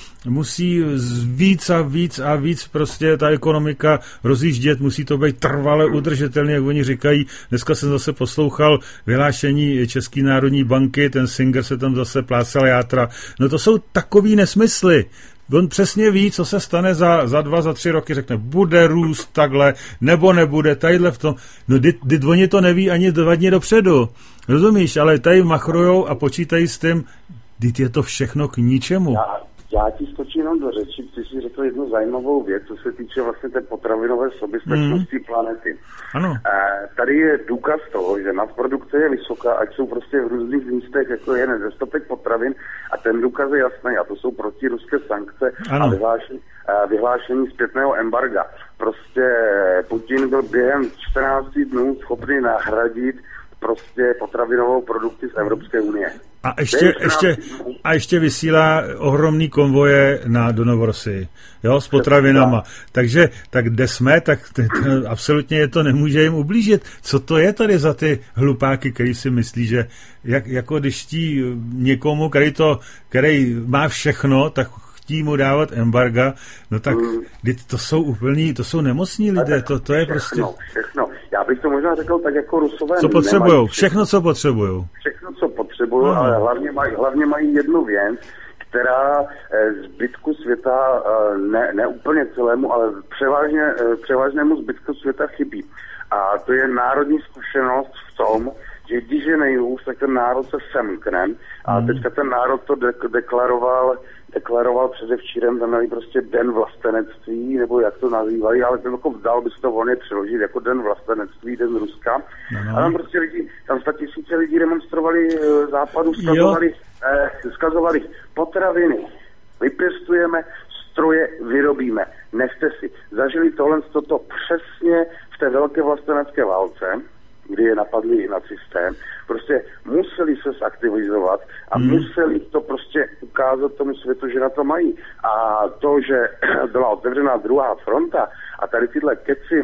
víc a víc prostě ta ekonomika rozjíždět, musí to být trvale udržitelný, jak oni říkají. Dneska jsem zase poslouchal vyhlášení České národní banky, ten Singer se tam zase plácal játra. No to jsou takový nesmysly. On přesně ví, co se stane za 2, za 3 roky, řekne, bude růst takhle, nebo nebude, tadyhle v tom. No, oni to neví ani 2 dny dopředu. Rozumíš, ale tady machrujou a počítají s tím, teď je to všechno k ničemu. Já ti skočím jenom do řeči, ty jsi řekl jednu zajímavou věc, co se týče vlastně té potravinové soběstačnosti planety. Ano. Tady je důkaz toho, že nadprodukce je vysoká, ať jsou prostě v různých místech, jako je nedostatek potravin, a ten důkaz je jasný, a to jsou protiruské sankce a vyhlášení zpětného embarga. Prostě Putin byl během 14 dnů schopný nahradit prostě potravinovou produkci z Evropské unie. A ještě vysílá ohromný konvoje do Novorossii, jo, s potravinama. Takže kde jsme, tak absolutně je to nemůže jim ublížit. Co to je tady za ty hlupáky, který si myslí, že jako když někomu, který má všechno, tak chtí mu dávat embarga, no tak to jsou nemocní lidé, to je prostě... Všechno. Já bych to možná řekl tak jako Rusové. Co potřebujou? Všechno, co potřebujou. Všechno, co potřebují, ale hlavně mají jednu věc, která zbytku světa, ne úplně celému, ale převážnému zbytku světa chybí. A to je národní zkušenost v tom, že když je nejhůř, tak ten národ se semkne. A teďka ten národ to deklaroval předevčírem, tam měli prostě den vlastenectví, nebo jak to nazývají, ale ten jako dal by se to volně přeložit jako den vlastenectví, den Ruska. A tam prostě tam 100 000 lidí demonstrovali západu, zkazovali potraviny, vypěstujeme, stroje vyrobíme, nechte si. Zažili toto přesně v té velké vlastenecké válce, kdy je napadli i nacisté, prostě museli se zaktivizovat a museli to prostě ukázat tomu světu, že na to mají. A to, že byla otevřená druhá fronta a tady tyhle keci,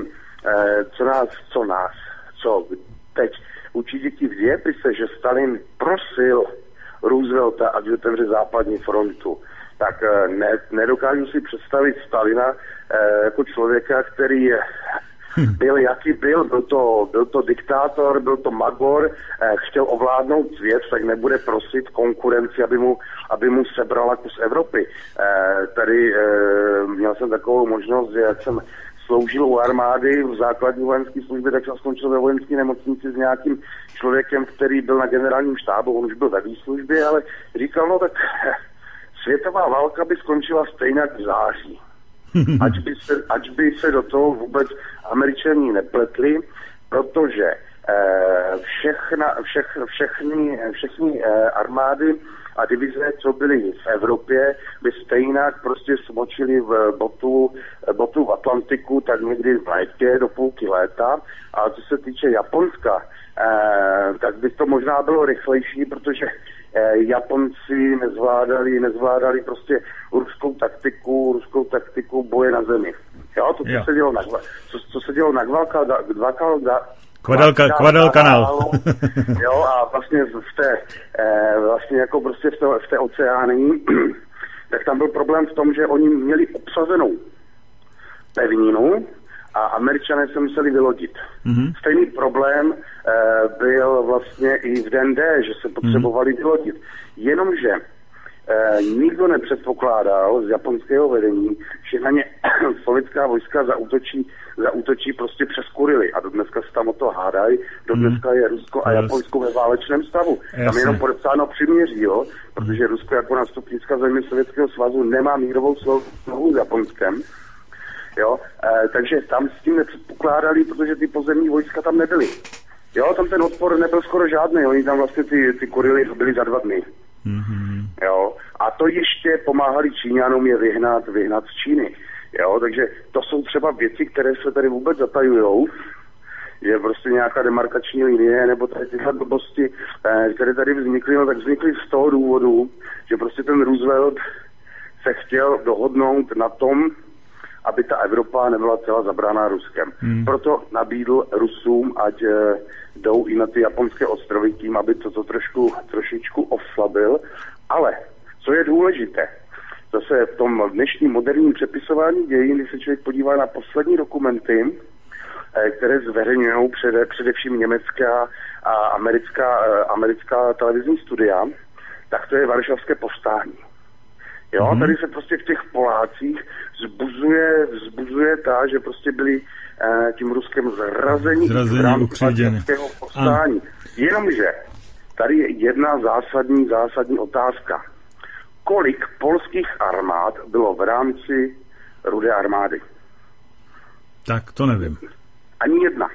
co teď učí děti v dějepise, že Stalin prosil Roosevelta, ať otevře západní frontu, tak nedokážu si představit Stalina jako člověka, který byl jaký byl to diktátor, byl to magor, chtěl ovládnout svět, tak nebude prosit konkurenci, aby mu sebrala kus Evropy. Tady měl jsem takovou možnost, že jak jsem sloužil u armády v základní vojenské službě, tak jsem skončil ve vojenské nemocnici s nějakým člověkem, který byl na generálním štábu, on už byl ve výslužbě, ale říkal, no tak světová válka by skončila stejně v září. Ať by se do toho vůbec Američané nepletli, protože všechny armády a divize, co byly v Evropě, by stejně prostě smočili v botu v Atlantiku, tak někdy v létě do půlky léta. A co se týče Japonska, tak by to možná bylo rychlejší, protože Japonci nezvládali prostě ruskou taktiku boje na zemi. Jo, to, co se dělo na Guadalcanal. Jo, a vlastně vlastně jako prostě v té oceánii, tak tam byl problém v tom, že oni měli obsazenou pevninu a Američané se museli vylodit. Mm-hmm. Stejný problém byl vlastně i v DND, že se potřebovali vylodit. Jenomže nikdo nepředpokládal z japonského vedení, že na ně sovětská vojska zaútočí prostě přes Kurily. A do dneska se tam o to hádají. Do dneska je Rusko a Japonsko ve válečném stavu. Tam je jenom podepsáno příměří, jo? Protože Rusko jako nástupnická země Sovětského svazu nemá mírovou smlouvu s Japonskem. Jo? Takže tam s tím nepředpokládali, protože ty pozemní vojska tam nebyly. Jo, tam ten odpor nebyl skoro žádný. Oni tam vlastně ty Kurily byly za 2 dny. Mm-hmm. Jo, a to ještě pomáhali Číňanům je vyhnat z Číny. Jo, takže to jsou třeba věci, které se tady vůbec zatajujou. Je prostě nějaká demarkační linie, nebo tady tyhle blbosti, které tady vznikly, no tak vznikly z toho důvodu, že prostě ten Roosevelt se chtěl dohodnout na tom, aby ta Evropa nebyla celá zabrána Ruskem. Proto nabídl Rusům, ať jdou i na ty japonské ostrovy tím, aby to trošičku oslabil. Ale co je důležité, zase v tom dnešním moderním přepisování dějin, když se člověk podívá na poslední dokumenty, které zveřejňují především německá a americká televizní studia, tak to je Varšavské povstání. Jo, tady se prostě v těch Polácích vzbuzuje ta, že prostě byli tím Ruskem zrazení v rámci Varšavského povstání. Jenomže tady je jedna zásadní otázka. Kolik polských armád bylo v rámci Rudé armády? Tak to nevím. Ani jedna.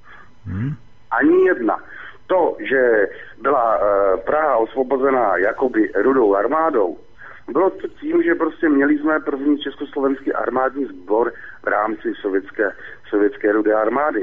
Ani jedna. To, že byla Praha osvobozená jakoby Rudou armádou, bylo to tím, že prostě měli jsme první československý armádní sbor v rámci sovětské Rudé armády.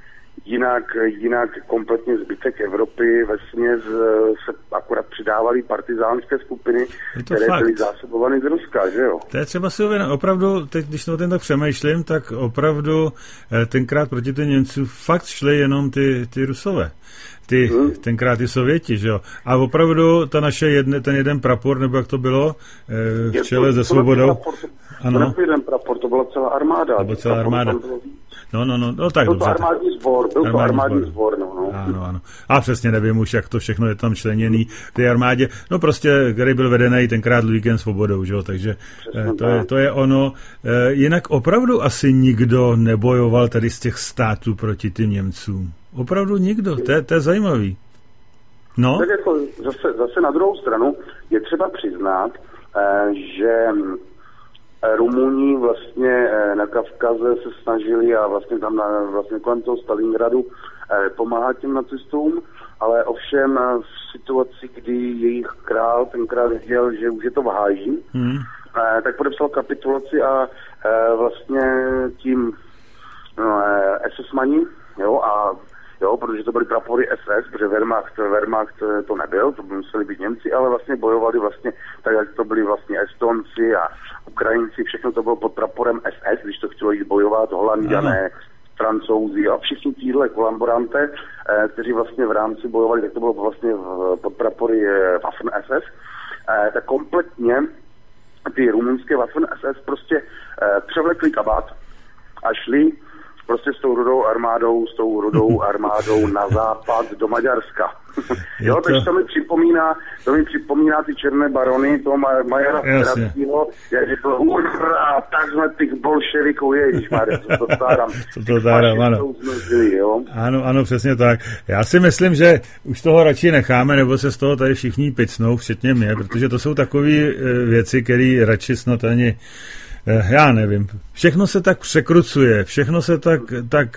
Jinak kompletně zbytek Evropy vesměs se akorát přidávaly partizánské skupiny, které byly zásobovány z Ruska, že jo? To je třeba si uvědomit, opravdu, teď, když o tom tak přemýšlím, tak opravdu tenkrát proti těm Němcům fakt šli jenom ty Rusové. Tenkrát ty Sověti, že jo? A opravdu ten jeden prapor, nebo jak to bylo, v čele se svobodou. To nebyl jeden prapor, to byla celá armáda. To byla celá armáda. No, tak byl dobře. Byl to armádní sbor, no. Ano. A přesně nevím už, jak to všechno je tam členěný v té armádě. No prostě, který byl vedený tenkrát Ludvíkem Svobodou, že jo, takže to je ono. Jinak opravdu asi nikdo nebojoval tady z těch států proti těm Němcům. Opravdu nikdo, to je zajímavý. No? Tak jako zase na druhou stranu je třeba přiznat, že Rumuni vlastně na Kavkaze se snažili a vlastně tam vlastně kolem toho Stalingradu pomáhat těm nacistům, ale ovšem v situaci, kdy jejich král tenkrát viděl, že už je to v háji, tak podepsal kapitulaci a vlastně tím SS-mani, jo, protože to byly prapory SS, protože Wehrmacht to nebyl, to by museli být Němci, ale vlastně bojovali vlastně tak, jak to byli vlastně Estonci a Ukrajinci, všechno to bylo pod praporem SS, když to chtělo jít bojovat, Holanďané, Francouzi a všichni tíhle kolaboranté, kteří vlastně v rámci bojovali, tak to bylo vlastně pod prapory Waffen SS, tak kompletně ty rumunské Waffen SS prostě převlekli kabát a šli prostě s tou rudou armádou na západ do Maďarska. Jo, takže to mi připomíná ty černé barony, toho Majara Peradského, jak řekl, hurra, tak jsme těch bolševiků, ježišmarja, co to stáram, ano. Ano, přesně tak. Já si myslím, že už toho radši necháme, nebo se z toho tady všichni picnou, včetně mě, protože to jsou takové věci, které radši snad ani já nevím. Všechno se tak překrucuje, všechno se tak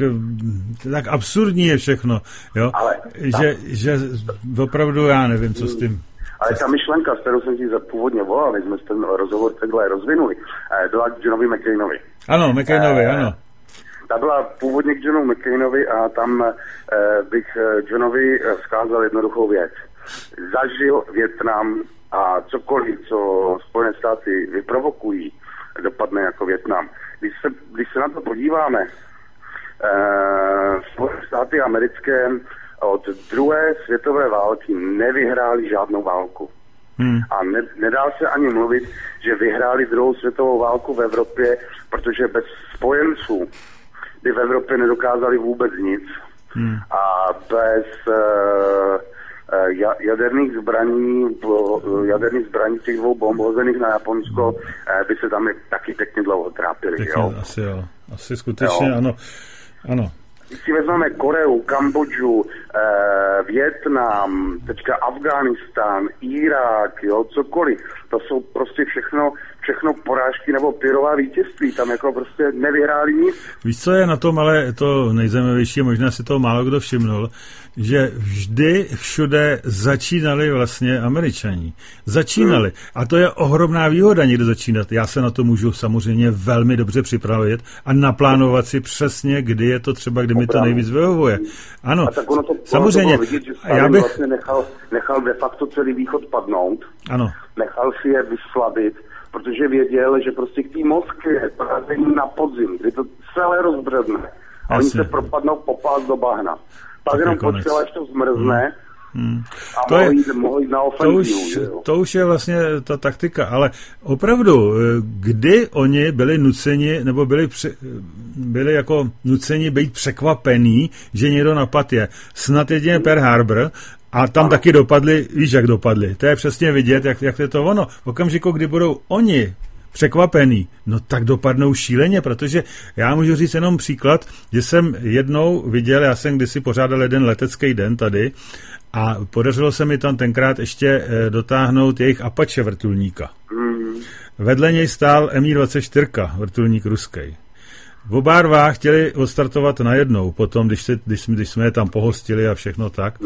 absurdní je všechno, jo? Že opravdu já nevím, co s tím. Ale ta myšlenka, s kterou jsem si původně volal, my jsme ten rozhovor takhle rozvinuli, byla k Johnovi McCainovi. Ano, McCainovi, ano. Ta byla původně k Johnu McCainovi a tam bych Johnovi vzkázal jednoduchou věc. Zažil Vietnam a cokoliv, co Spojené státy vyprovokují, dopadne jako Vietnam. Když se na to podíváme, Spojené státy americké od druhé světové války nevyhráli žádnou válku. A nedá se ani mluvit, že vyhráli druhou světovou válku v Evropě, protože bez spojenců by v Evropě nedokázali vůbec nic. A bez jaderných zbraní těch dvou bomb hozených na Japonsko by se tam taky pěkně dlouho trápili. Pěkně, jo? Asi skutečně, jo. Ano. Když si vezmeme Koreu, Kambodžu, Vietnam, teďka Afghánistán, Irák, jo, cokoliv, to jsou prostě všechno porážky nebo pyrová vítězství, tam jako prostě nevyhráli nic. Víš, co je na tom, ale to nejzajímavější, možná si toho málo kdo všimnul, že vždy všude začínali vlastně Američani. Začínali. A to je ohromná výhoda někde začínat. Já se na to můžu samozřejmě velmi dobře připravit a naplánovat si přesně, kdy je to třeba, kdy mi to nejvíc vyhovuje. Ano, samozřejmě. Vidět, že já bych vlastně nechal de facto celý východ padnout. Ano. Nechal si je vyslabit, protože věděl, že prostě k té Moskvě porazení na podzim, kdy to celé rozbředne. A oni se propadnou popás do bahna. Pak jenom potřeba, až to zmrzne a mohli jít na ofenzivu. To už je vlastně ta taktika, ale opravdu, kdy oni byli nuceni, nebo byli jako nuceni být překvapení, že někdo napad je. Snad jedině Pearl Harbor, a tam taky dopadli, víš, jak dopadli. To je přesně vidět, jak je to ono. V okamžiku, kdy budou oni překvapený, no tak dopadnou šíleně, protože já můžu říct jenom příklad, že jsem jednou viděl, já jsem kdysi pořádal jeden letecký den tady a podařilo se mi tam tenkrát ještě dotáhnout jejich Apache vrtulníka. Vedle něj stál Mi-24, vrtulník ruský. V oba dva chtěli odstartovat najednou, potom, když jsme je tam pohostili a všechno tak.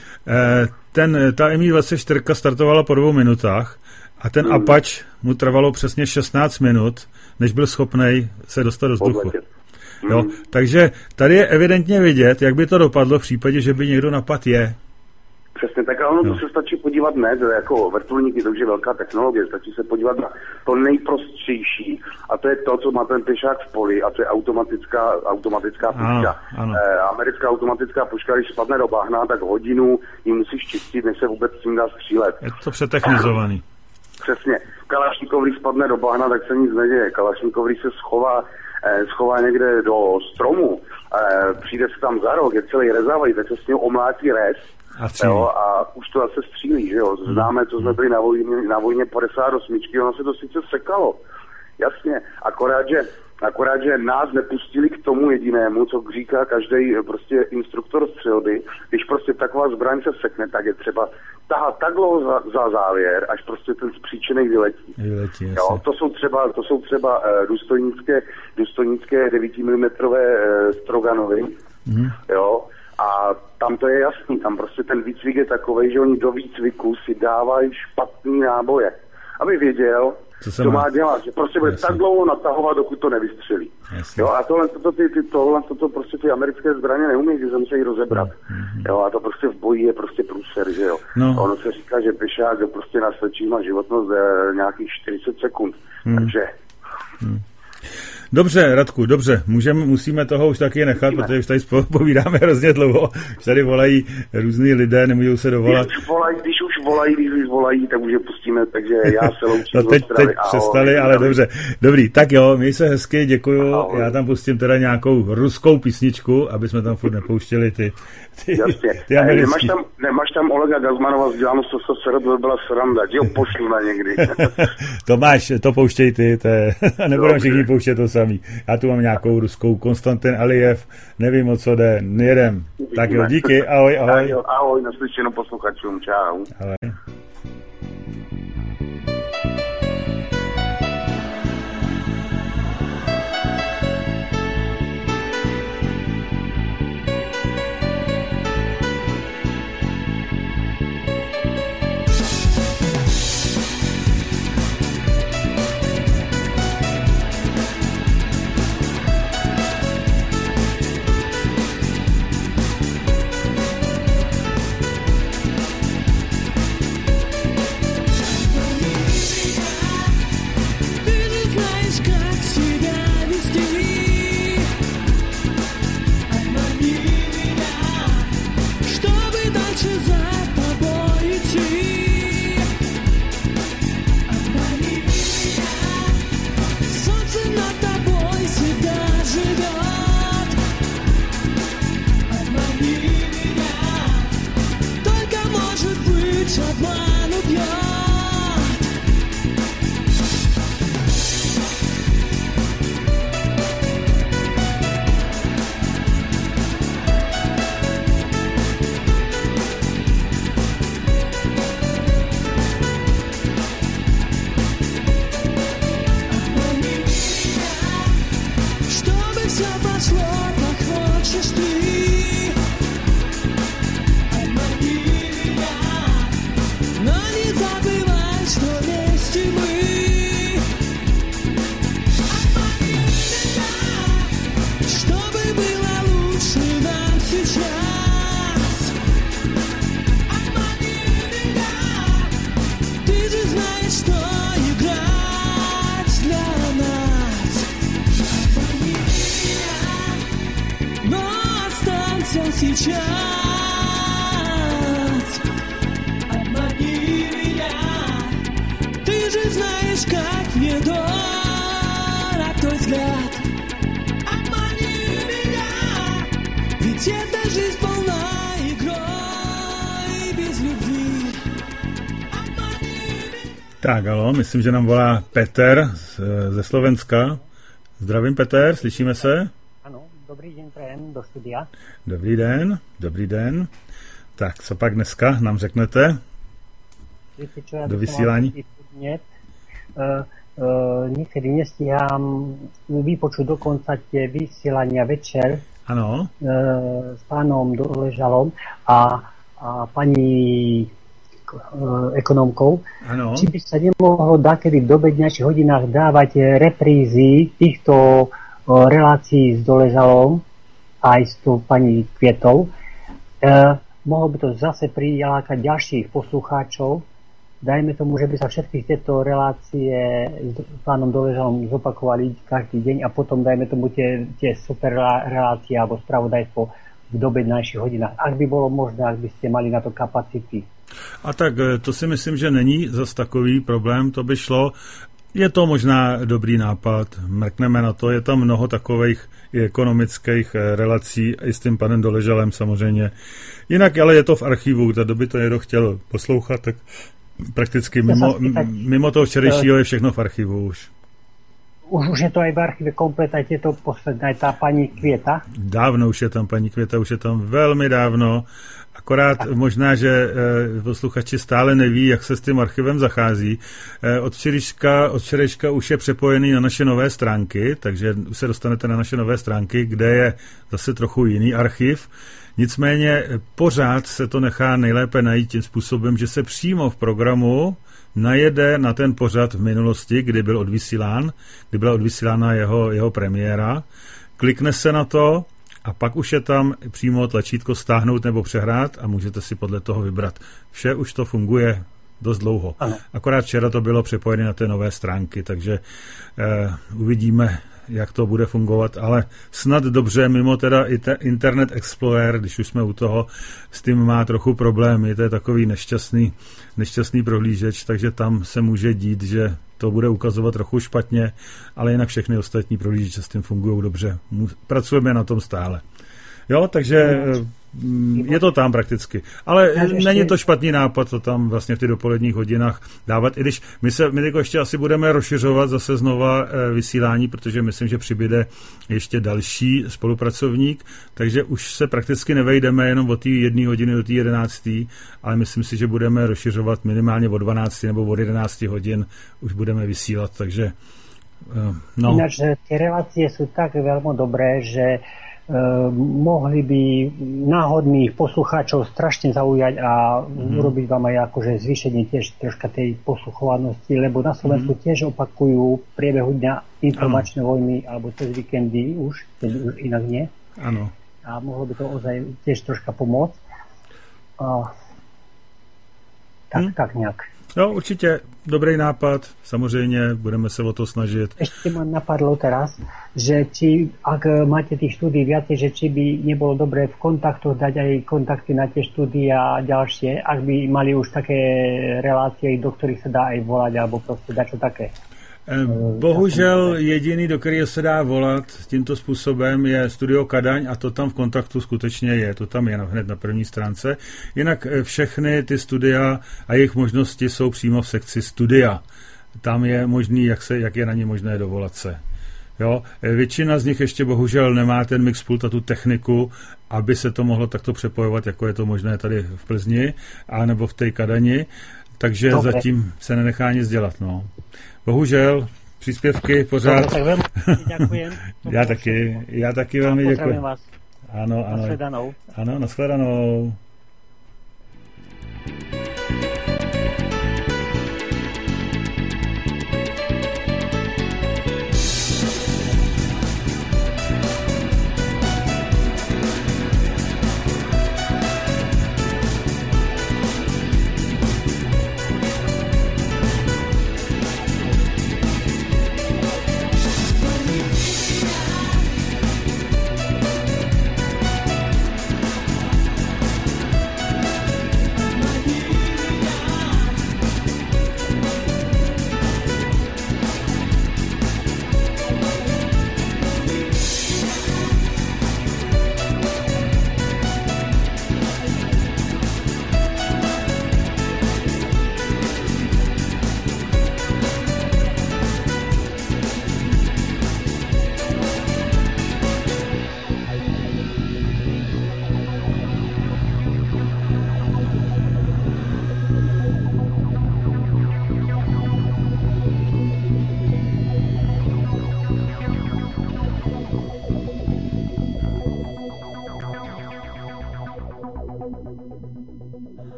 Ta Mi-24 startovala po 2 minutách a ten Apache mu trvalo přesně 16 minut, než byl schopnej se dostat do vzduchu. Jo, takže tady je evidentně vidět, jak by to dopadlo v případě, že by někdo napad je. Přesně tak, ale ono to se stačí podívat, ne, to je jako vrtulníky, to už je velká technologie, stačí se podívat na to nejprostřejší a to je to, co má ten pěšák v poli a to je automatická puška. Americká automatická puška, když spadne do bahna, tak hodinu ji musíš čistit, než se vůbec s tím dá střílet. Je to přetechnizovaný. Přesně. Kalašníkov, když spadne do bahna, tak se nic neděje. Kalašníkov, když se schová někde do stromu, přijde se tam za rok, je celý rezavý, tak se s ním omlátí res. A už to zase střílí, že jo. Známe, co jsme byli na vojně 58, ono se to sice sekalo. Jasně, akorát, že nás nepustili k tomu jedinému, co říká každý prostě instruktor střelby. Když prostě taková zbraň se sekne, tak je třeba tahat tak dlouho za závěr, až prostě ten spříčenej vyletí. Jo, to jsou třeba důstojnické 9 mm Stroganovy, jo. A tam to je jasný, tam prostě ten výcvik je takovej, že oni do výcviku si dávají špatný náboje, aby věděl, co má dělat, že prostě bude tak dlouho natahovat, dokud to nevystřelí. Jo, a tohle prostě ty americké zbraně neumí, že se musí rozebrat. Jo, a to prostě v boji je prostě průser, že jo. No. Ono se říká, že pěšák prostě na svědčí má životnost nějakých 40 sekund, takže... Dobře, Radku, dobře, musíme toho už taky nechat, protože už tady povídáme hrozně dlouho, už tady volají různý lidé, nemůžou se dovolat. Když už volají, tak už je pustíme, takže já se loučím. No teď přestali, ale dobře. Dobrý, tak jo, měj se hezky, děkuju, ahoj. Já tam pustím teda nějakou ruskou písničku, aby jsme tam furt nepouštěli ty americký. Nemáš tam Olega Gazmanova z Dělánu SSSR, to byla sranda, že ho pošlu na někdy. To pouštěj ty, nebudeme všichni pouštět to samý. Já tu mám nějakou ruskou, Konstantin Alijev, nevím, o co jde, jedem. Tak jo, díky, ahoj. Ahoj, naslyšenou posluchačům, čau. Ahoj. сейчас. Обмани меня, ты же знаешь, как мне дорог твой взгляд. Обмани меня, ведь эта жизнь полна игрой без любви. Tak, alo, myslím, že nám volá Peter ze Slovenska. Zdravím, Peter, slyšíme se? Ano, dobrý den, prajem do studia. Dobrý den. Tak, co pak dneska nám řeknete? Do vysílání? Niekedy nestíham vypočuť dokonca tie vysielania večer. Ano. S pánom Doležalom a pani ekonomkou. Ano. Či by sa nemohlo dakedy v dobedňajších hodinách dávať reprízy týchto relácií s Doležalom aj s tou pani Kvietou. Mohlo by to zase prilákať ďalších poslucháčov. Dajme tomu, že by sa všetky tieto relácie s pánom Doležalom zopakovali každý deň a potom dajme tomu tie super relácie alebo spravodajstvo v dobedňajších hodinách. Ak by bolo možné, ak by ste mali na to kapacity. A tak to si myslím, že není zas takový problém, to by šlo. Je to možná dobrý nápad, mrkneme na to, je tam mnoho takových i ekonomických relací i s tím panem Doležalem samozřejmě. Jinak ale je to v archivu, kdo by to někdo chtěl poslouchat, tak prakticky mimo toho včerejšího je všechno v archivu už. Už je to aj v archive komplet, aj tieto posledná, aj tá pani Kvieta? Dávno už je tam paní Květa, už je tam velmi dávno. Akorát možná, že posluchači stále neví, jak se s tím archivem zachází. Od včerejška už je přepojený na naše nové stránky, takže se dostanete na naše nové stránky, kde je zase trochu jiný archiv. Nicméně pořád se to nechá nejlépe najít tím způsobem, že se přímo v programu najede na ten pořad v minulosti, kdy byla odvysílána jeho premiéra. Klikne se na to a pak už je tam přímo tlačítko stáhnout nebo přehrát a můžete si podle toho vybrat. Vše už to funguje dost dlouho. Ano. Akorát včera to bylo připojené na ty nové stránky, takže uvidíme, jak to bude fungovat, ale snad dobře, mimo teda i Internet Explorer, když už jsme u toho, s tím má trochu problémy, to je takový nešťastný prohlížeč, takže tam se může dít, že to bude ukazovat trochu špatně, ale jinak všechny ostatní prohlížeče s tím fungují dobře. Pracujeme na tom stále. Jo, takže je to tam prakticky. Ale není to špatný nápad to tam vlastně v těch dopoledních hodinách dávat, i když my jako ještě asi budeme rozšiřovat zase znova vysílání, protože myslím, že přibyde ještě další spolupracovník, takže už se prakticky nevejdeme jenom od té 1 hodiny do té 11, ale myslím si, že budeme rozšiřovat minimálně od 12 nebo od 11 hodin už budeme vysílat, takže no. Ináč tie relácie sú tak veľmi dobré, že mohli by náhodných poslucháčov strašne zaujať a urobiť vám aj akože zvýšenie tiež troška tej posluchovanosti, lebo na Slovensku tiež opakujú v priebehu dňa informačné vojny alebo cez víkendy už, keď už inak nie. Áno. A mohlo by to ozaj tiež troška pomôcť. Tak nejak. No, určitě dobrý nápad, samozřejmě budeme se o to snažit. Ešte ma napadlo teraz, že ak máte tých štúdií viacej, že či by nebolo dobré v kontaktoch dať aj kontakty na tie štúdia a ďalšie, ak by mali už také relácie, do ktorých sa dá aj volať, alebo proste dačo také. Bohužel jediný, do kterého se dá volat tímto způsobem, je Studio Kadaň a to tam v kontaktu skutečně je. To tam je hned na první stránce. Jinak všechny ty studia a jejich možnosti jsou přímo v sekci studia. Tam je možný, jak je na ně možné dovolat se. Jo? Většina z nich ještě bohužel nemá ten mixpult a tu techniku, aby se to mohlo takto přepojovat, jako je to možné tady v Plzni a nebo v té Kadani. Takže zatím se nenechá nic dělat. No. Bohužel, příspěvky pořád. Dobre, tak veľmi ďakujem. Já taky velmi děkuji. Pozdravím vás. Ano. Nashledanou. Ano, nashledanou.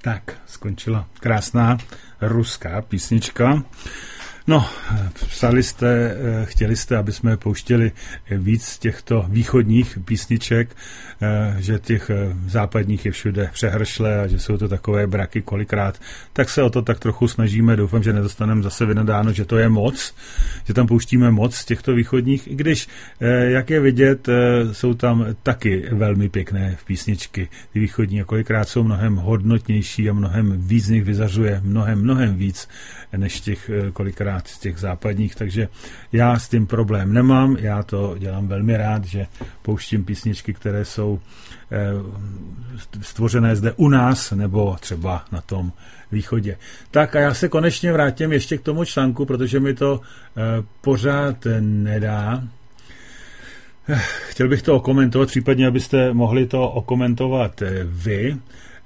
Tak, skončila krásná ruská písnička. No, psali jste, chtěli jste, aby jsme pouštěli víc těchto východních písniček, že těch západních je všude přehršle a že jsou to takové braky kolikrát, tak se o to tak trochu snažíme. Doufám, že nedostaneme zase vynadáno, že to je moc, že tam pouštíme moc z těchto východních, i když, jak je vidět, jsou tam taky velmi pěkné písničky. Ty východní a kolikrát jsou mnohem hodnotnější a mnohem víc z nich vyzařuje, mnohem víc než těch kolikrát z těch západních, takže já s tím problém nemám, já to dělám velmi rád, že pouštím písničky, které jsou stvořené zde u nás, nebo třeba na tom východě. Tak a já se konečně vrátím ještě k tomu článku, protože mi to pořád nedá. Chtěl bych to okomentovat, případně abyste mohli to okomentovat vy.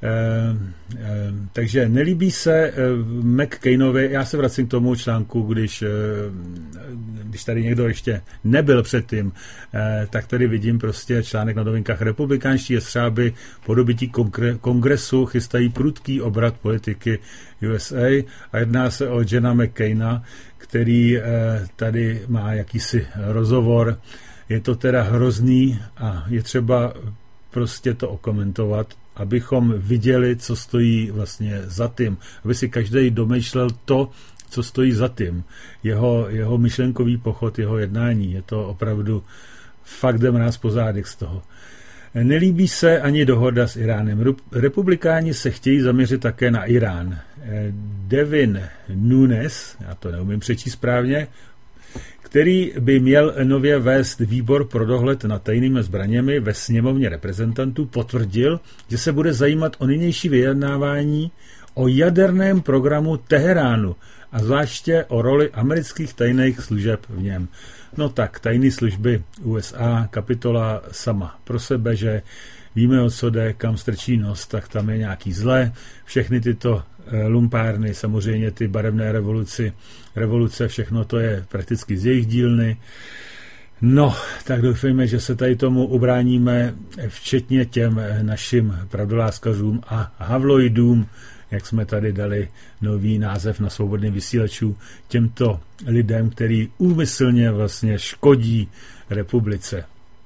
Takže nelíbí se McCainovi, já se vracím k tomu článku, když tady někdo ještě nebyl předtím, tak tady vidím prostě článek na Novinkách. Republikánští jestřáby po dobytí kongresu chystají prudký obrat politiky USA a jedná se o Johna McCaina, který tady má jakýsi rozhovor. Je to teda hrozný a je třeba prostě to okomentovat, abychom viděli, co stojí vlastně za tím. Aby si každý domýšlel to, co stojí za tím. Jeho myšlenkový pochod, jeho jednání. Je to opravdu fakt jde mráz po zádech z toho. Nelíbí se ani dohoda s Iránem. Republikáni se chtějí zaměřit také na Irán. Devin Nunes, já to neumím přečíst správně, který by měl nově vést výbor pro dohled nad tajnými zbraněmi ve sněmovně reprezentantů, potvrdil, že se bude zajímat o nynější vyjednávání o jaderném programu Teheránu a zvláště o roli amerických tajných služeb v něm. No tak, tajné služby USA, kapitola sama pro sebe, že víme, o co jde, kam strčí nos, tak tam je nějaký zle. Všechny tyto lumpárny, samozřejmě ty barevné revoluce, všechno to je prakticky z jejich dílny. No, tak doufejme, že se tady tomu ubráníme, včetně těm našim pravdoláskařům a havloidům, jak jsme tady dali nový název na Svobodným vysílačů, těmto lidem, který úmyslně vlastně škodí republice.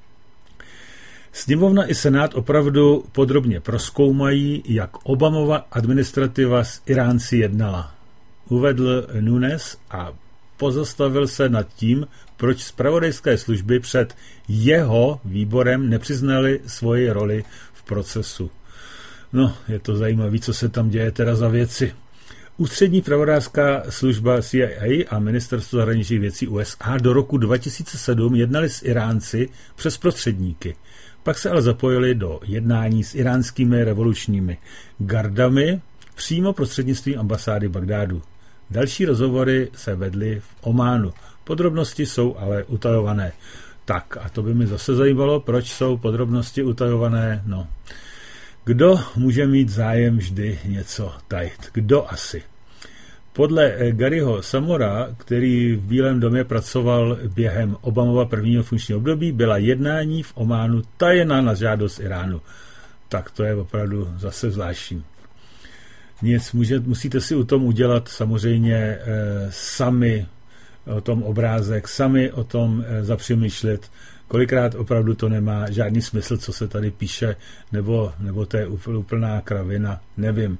Sněmovna i Senát opravdu podrobně prozkoumají, jak Obamova administrativa s Iránci jednala. Uvedl Nunes a pozastavil se nad tím, proč zpravodajské služby před jeho výborem nepřiznali svoji roli v procesu. No, je to zajímavé, co se tam děje teda za věci. Ústřední zpravodajská služba CIA a Ministerstvo zahraničních věcí USA do roku 2007 jednali s Iránci přes prostředníky. Pak se ale zapojili do jednání s iránskými revolučními gardami přímo prostřednictvím ambasády Bagdádu. Další rozhovory se vedly v Ománu. Podrobnosti jsou ale utajované. Tak, a to by mi zase zajímalo, proč jsou podrobnosti utajované. No, kdo může mít zájem vždy něco tajit? Kdo asi? Podle Garyho Samora, který v Bílém domě pracoval během Obamova prvního funkčního období, byla jednání v Ománu tajena na žádost Iránu. Tak to je opravdu zase zvláštní. Nic, musíte si o tom udělat samozřejmě sami o tom obrázek, sami o tom zapřemýšlet. Kolikrát opravdu to nemá žádný smysl, co se tady píše, nebo to je úplná kravina, nevím.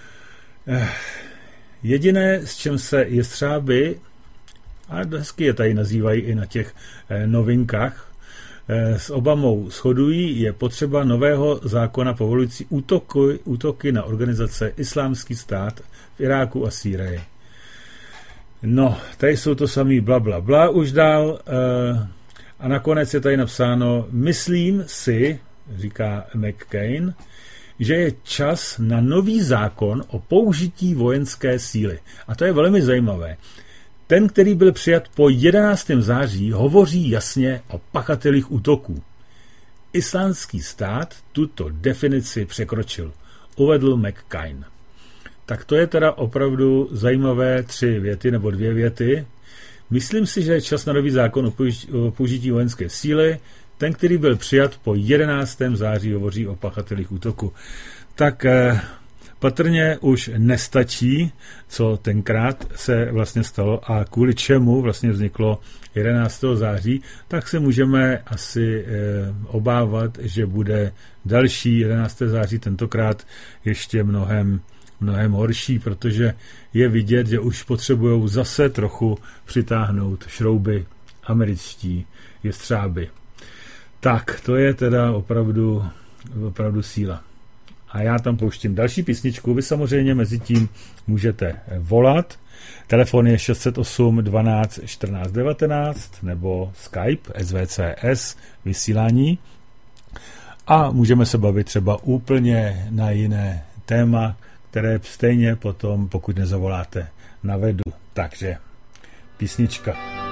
Jediné, s čím se jestřáby, a hezky je tady nazývají i na těch novinkách, s Obamou shodují, je potřeba nového zákona povolující útoky na organizace Islámský stát v Iráku a Sýrii. No, tady jsou to samý bla už dál a nakonec je tady napsáno, myslím si, říká McCain, že je čas na nový zákon o použití vojenské síly. A to je velmi zajímavé. Ten, který byl přijat po 11. září, hovoří jasně o pachatelích útoků. Islámský stát tuto definici překročil, uvedl McCain. Tak to je teda opravdu zajímavé 3 věty nebo 2 věty. Myslím si, že je čas na nový zákon o použití vojenské síly. Ten, který byl přijat po 11. září, hovoří o pachatelích útoku. Tak patrně už nestačí, co tenkrát se vlastně stalo a kvůli čemu vlastně vzniklo 11. září, tak se můžeme asi obávat, že bude další 11. září tentokrát ještě mnohem horší, protože je vidět, že už potřebují zase trochu přitáhnout šrouby američtí jestřáby. Tak, to je teda opravdu síla. A já tam pouštím další písničku. Vy samozřejmě mezi tím můžete volat. Telefon je 608 12 14 19 nebo Skype SVCS vysílání. A můžeme se bavit třeba úplně na jiné téma, které stejně potom, pokud nezavoláte, navedu. Takže písnička.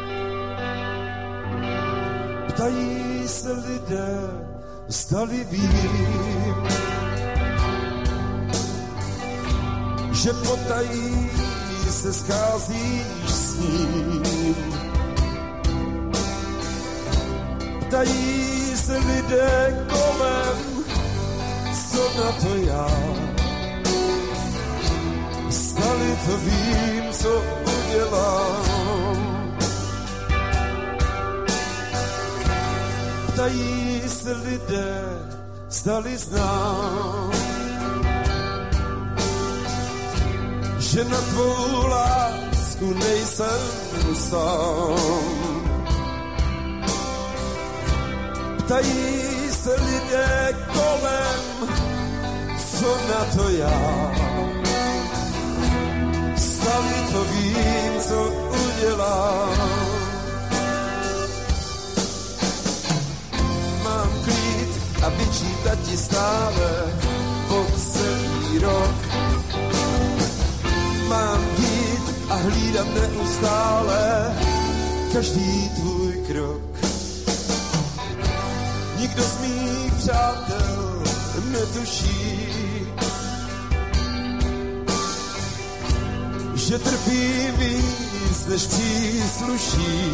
Ptají se lidé, zdali vím, že potají se scházíš s ním. Ptají se lidé kolem, co na to já. Zdali to vím, co udělám. Ptají se lidé, zdali znám, že na tvou lásku nejsem sám. Ptají se lidé kolem, co na to já. Zdali to vím, co udělám. Mám klid a vyčítat ti stále po celý rok. Mám jít a hlídat neustále každý tvůj krok. Nikdo z mých přátel netuší, že trpím víc, než přísluší.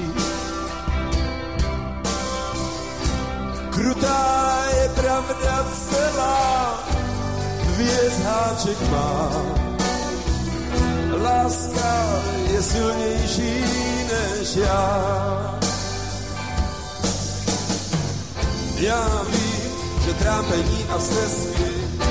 Krutá je pravda celá, věc háček má. Láska je silnější než já. Já vím, že trápení a stesky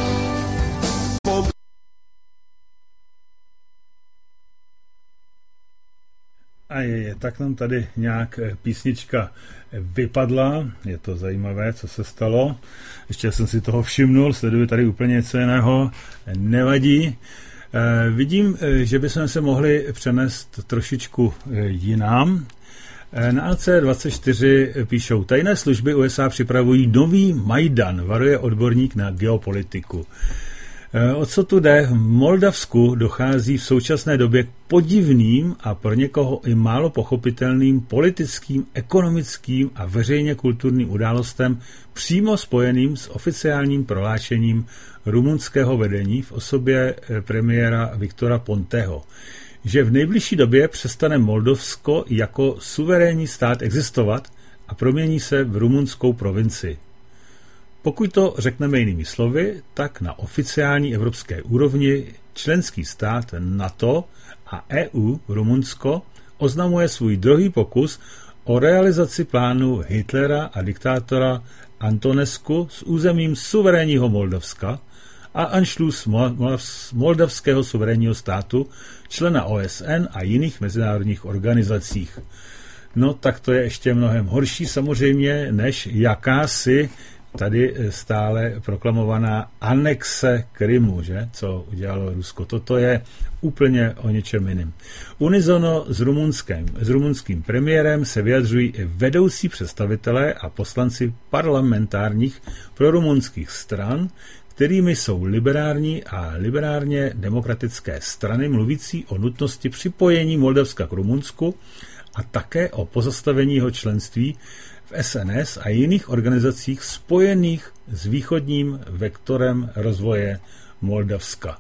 A tak nám tady nějak písnička vypadla. Je to zajímavé, co se stalo. Ještě jsem si toho všimnul, sleduji tady úplně něco jiného. Nevadí. Vidím, že bychom se mohli přenést trošičku jinam. Na AC24 píšou, tajné služby USA připravují nový Majdan, varuje odborník na geopolitiku. O co tu jde? V Moldavsku dochází v současné době k podivným a pro někoho i málo pochopitelným politickým, ekonomickým a veřejně kulturním událostem přímo spojeným s oficiálním prohlášením rumunského vedení v osobě premiéra Viktora Ponteho, že v nejbližší době přestane Moldavsko jako suverénní stát existovat a promění se v rumunskou provincii. Pokud to řekneme jinými slovy, tak na oficiální evropské úrovni členský stát NATO a EU Rumunsko oznamuje svůj druhý pokus o realizaci plánu Hitlera a diktátora Antonescu s územím suverénního Moldavska a Anschluss moldavského suverénního státu, člena OSN a jiných mezinárodních organizacích. No tak to je ještě mnohem horší samozřejmě, než jakási tady stále proklamovaná anexe Krymu, že? Co udělalo Rusko. Toto je úplně o něčem jiném. Unisono s rumunským premiérem se vyjadřují i vedoucí představitelé a poslanci parlamentárních prorumunských stran, kterými jsou liberální a liberálně demokratické strany mluvící o nutnosti připojení Moldavska k Rumunsku a také o pozastavení jeho členství v SNS a jiných organizacích spojených s východním vektorem rozvoje Moldavska.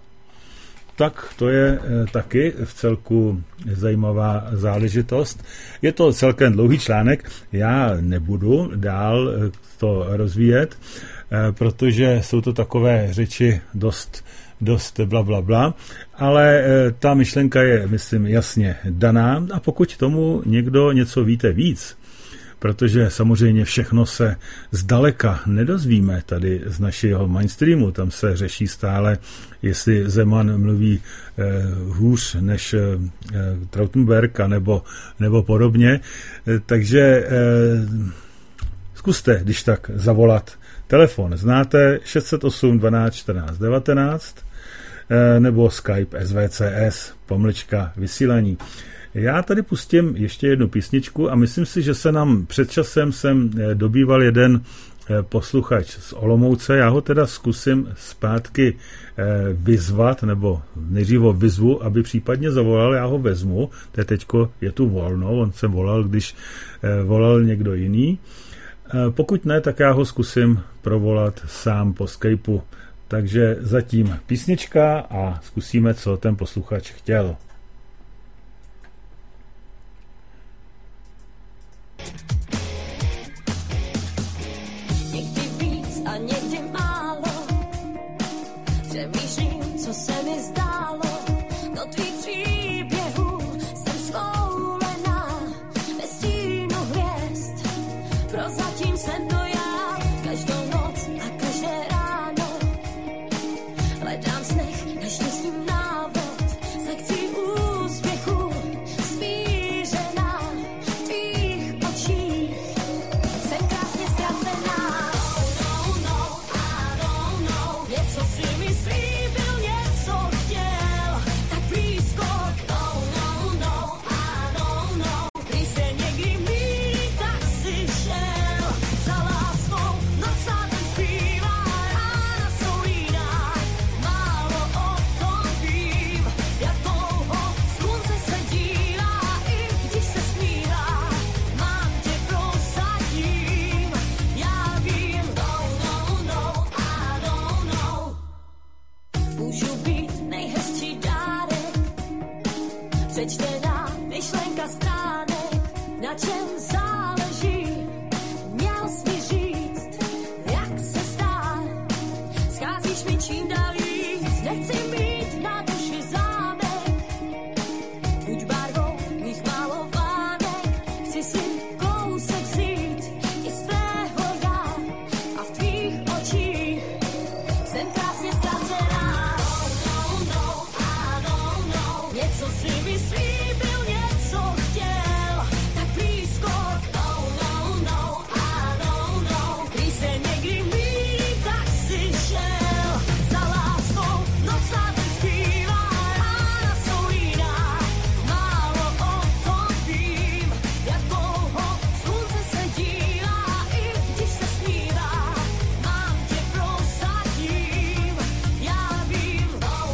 Tak to je taky v celku zajímavá záležitost. Je to celkem dlouhý článek, já nebudu dál to rozvíjet, protože jsou to takové řeči dost dost blablabla, ale ta myšlenka je, myslím, jasně daná a pokud tomu někdo něco víte víc, protože samozřejmě všechno se zdaleka nedozvíme tady z našeho mainstreamu, tam se řeší stále, jestli Zeman mluví hůř než Trautenberg nebo podobně, takže zkuste, když tak, zavolat. Telefon znáte 608 12 14 19 nebo Skype svcs_vysílání. Já tady pustím ještě jednu písničku a myslím si, že se nám před časem sem dobýval jeden posluchač z Olomouce. Já ho teda zkusím zpátky vyzvat, nebo nejdřív ho vyzvu, aby případně zavolal, já ho vezmu. Teďko je tu volno, on se volal, když volal někdo jiný. Pokud ne, tak já ho zkusím provolat sám po Skypeu. Takže zatím písnička a zkusíme, co ten posluchač chtěl. Někdy víc a někdy málo, přemýšlím, co se mi zdálo, do tvých příběhů jsem zvolená, ve stínu hvězd, prozatím jsem to já, každou noc a každé ráno, hledám snech, než nesním návod, se chci úspěchu, smířená, v tvých očích, jsem krásně ztracená. Něco si mi slíbil, něco chtěl, tak blízko, když se někdy mýlí, tak si šel, za láskou noc a den zpívá, rána jsou líná, málo o tom vím, jak dlouho slunce se dívá, i když se smívá, mám tě prozatím, já vím, můžu být nejhezčí dárek, přečtená myšlenka stránek, na čem záleží, měl jsi mi říct, jak se stát, scházíš mi čím dál víc, nechci mít na duši zámek, buď barvou mých malovánek, chci si kousek vzít i z tvého já a v tvých očích jsem krásně ztracená. Něco si mi slíbil, něco chtěl, tak blízko, když se někdy mýlí, tak si šel, za láskou noc a den zpívá, rána jsou líná, málo o tom vím, jak dlouho slunce se dívá, i když se smívá, mám tě prozatím, já vím,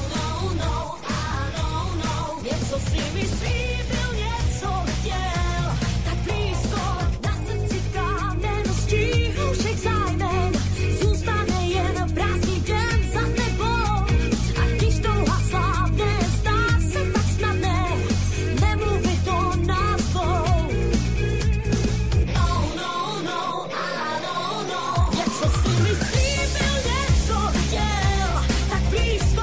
něco si mi slíbil, něco chtěl, tak blízko, na srdci kámen, stíhu všech zájmen, zůstane jen prázdný den za tebou, a když touha slábne, zdá se tak snadné, nemluvit to názvou. Něco si mi slíbil, něco chtěl, tak blízko,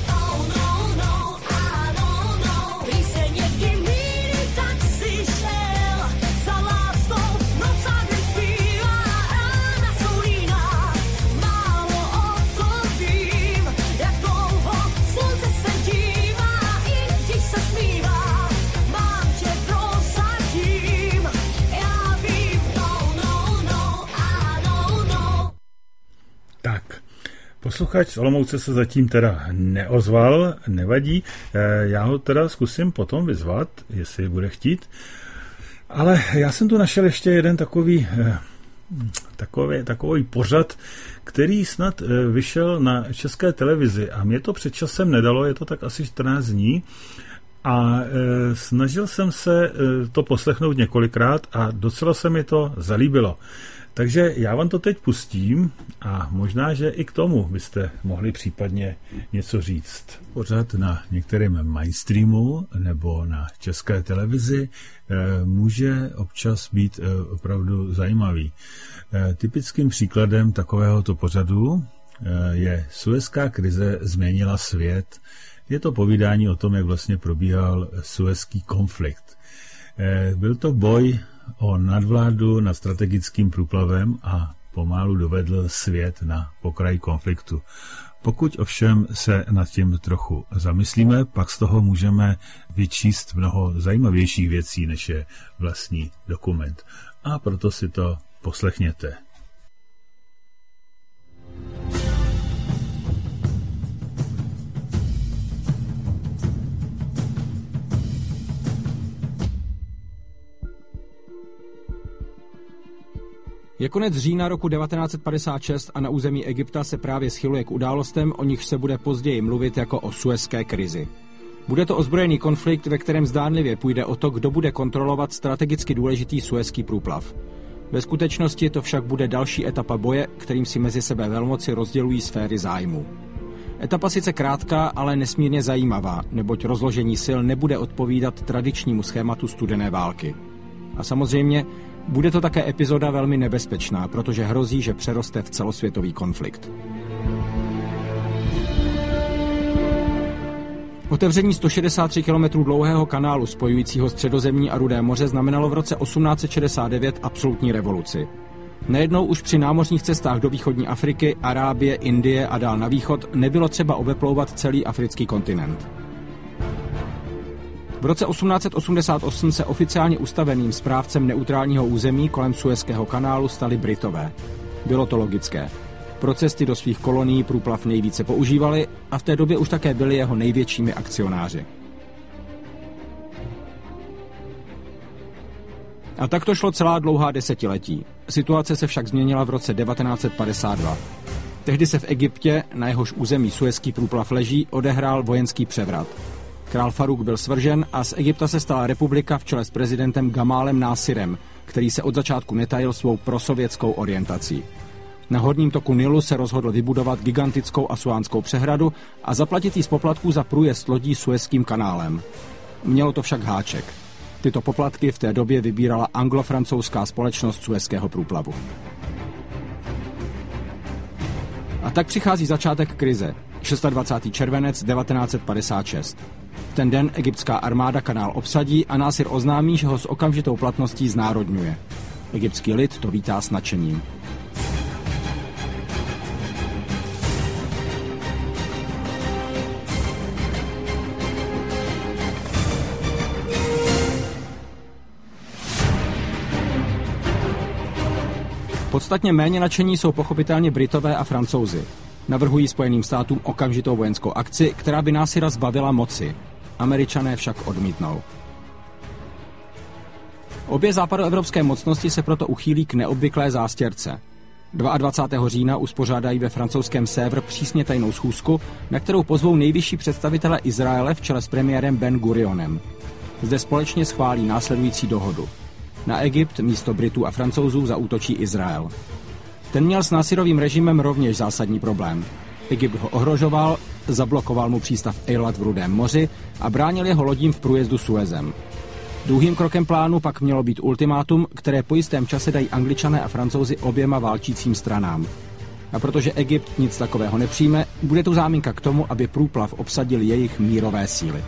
když se někdy mýlí, tak si šel, za láskou noc a den zpívá, rána jsou líná, málo o tom vím, jak dlouho slunce se dívá, i když se smívá, mám tě prozatím, já vím, Tak, posluchač z Olomouce se zatím teda neozval, nevadí, já ho teda zkusím potom vyzvat, jestli bude chtít, ale já jsem tu našel ještě jeden takový pořad, který snad vyšel na České televizi a mě to před časem nedalo, je to tak asi 14 dní a snažil jsem se to poslechnout několikrát a docela se mi to zalíbilo. Takže já vám to teď pustím a možná, že i k tomu byste mohli případně něco říct. Pořád na některém mainstreamu nebo na České televizi může občas být opravdu zajímavý. Typickým příkladem takovéhoto pořadu, je Suezská krize změnila svět. Je to povídání o tom, jak vlastně probíhal Suezský konflikt. Byl to boj o nadvládu nad strategickým průplavem a pomalu dovedl svět na pokraj konfliktu. Pokud ovšem se nad tím trochu zamyslíme, pak z toho můžeme vyčíst mnoho zajímavějších věcí, než je vlastní dokument. A proto si to poslechněte. Je konec října roku 1956 a na území Egypta se právě schyluje k událostem, o nichž se bude později mluvit jako o Suezské krizi. Bude to ozbrojený konflikt, ve kterém zdánlivě půjde o to, kdo bude kontrolovat strategicky důležitý Suezský průplav. Ve skutečnosti to však bude další etapa boje, kterým si mezi sebe velmoci rozdělují sféry zájmu. Etapa sice krátká, ale nesmírně zajímavá, neboť rozložení sil nebude odpovídat tradičnímu schématu studené války. A samozřejmě bude to také epizoda velmi nebezpečná, protože hrozí, že přeroste v celosvětový konflikt. Otevření 163 km dlouhého kanálu spojujícího Středozemní a Rudé moře znamenalo v roce 1869 absolutní revoluci. Nejednou už při námořních cestách do východní Afriky, Arábie, Indie a dál na východ nebylo třeba obeplouvat celý africký kontinent. V roce 1888 se oficiálně ustaveným správcem neutrálního území kolem Suezského kanálu stali Britové. Bylo to logické. Pro cesty do svých kolonií průplav nejvíce používali a v té době už také byli jeho největšími akcionáři. A tak to šlo celá dlouhá desetiletí. Situace se však změnila v roce 1952. Tehdy se v Egyptě, na jehož území Suezský průplav leží, odehrál vojenský převrat. Král Faruk byl svržen a z Egypta se stala republika v čele s prezidentem Gamálem Násirem, který se od začátku netajil svou prosovětskou orientací. Na horním toku Nilu se rozhodl vybudovat gigantickou Asuánskou přehradu a zaplatit jí z poplatků za průjezd lodí Suezským kanálem. Mělo to však háček. Tyto poplatky v té době vybírala anglo-francouzská společnost Suezského průplavu. A tak přichází začátek krize. 26. červenec 1956. V ten den egyptská armáda kanál obsadí a Násir oznámí, že ho s okamžitou platností znárodňuje. Egyptský lid to vítá s nadšením. Podstatně méně nadšení jsou pochopitelně Britové a Francouzi. Navrhují Spojeným státům okamžitou vojenskou akci, která by Násira zbavila moci. Američané však odmítnou. Obě západoevropské mocnosti se proto uchýlí k neobvyklé zástěrce. 22. října uspořádají ve francouzském Sèvres přísně tajnou schůzku, na kterou pozvou nejvyšší představitele Izraele v čele s premiérem Ben Gurionem. Zde společně schválí následující dohodu. Na Egypt místo Britů a Francouzů zaútočí Izrael. Ten měl s Násirovým režimem rovněž zásadní problém. Egypt ho ohrožoval, zablokoval mu přístav Eilat v Rudém moři a bránil jeho lodím v průjezdu Suezem. Druhým krokem plánu pak mělo být ultimátum, které po jistém čase dají Angličané a Francouzi oběma válčícím stranám. A protože Egypt nic takového nepřijme, bude tu záminka k tomu, aby průplav obsadil jejich mírové síly.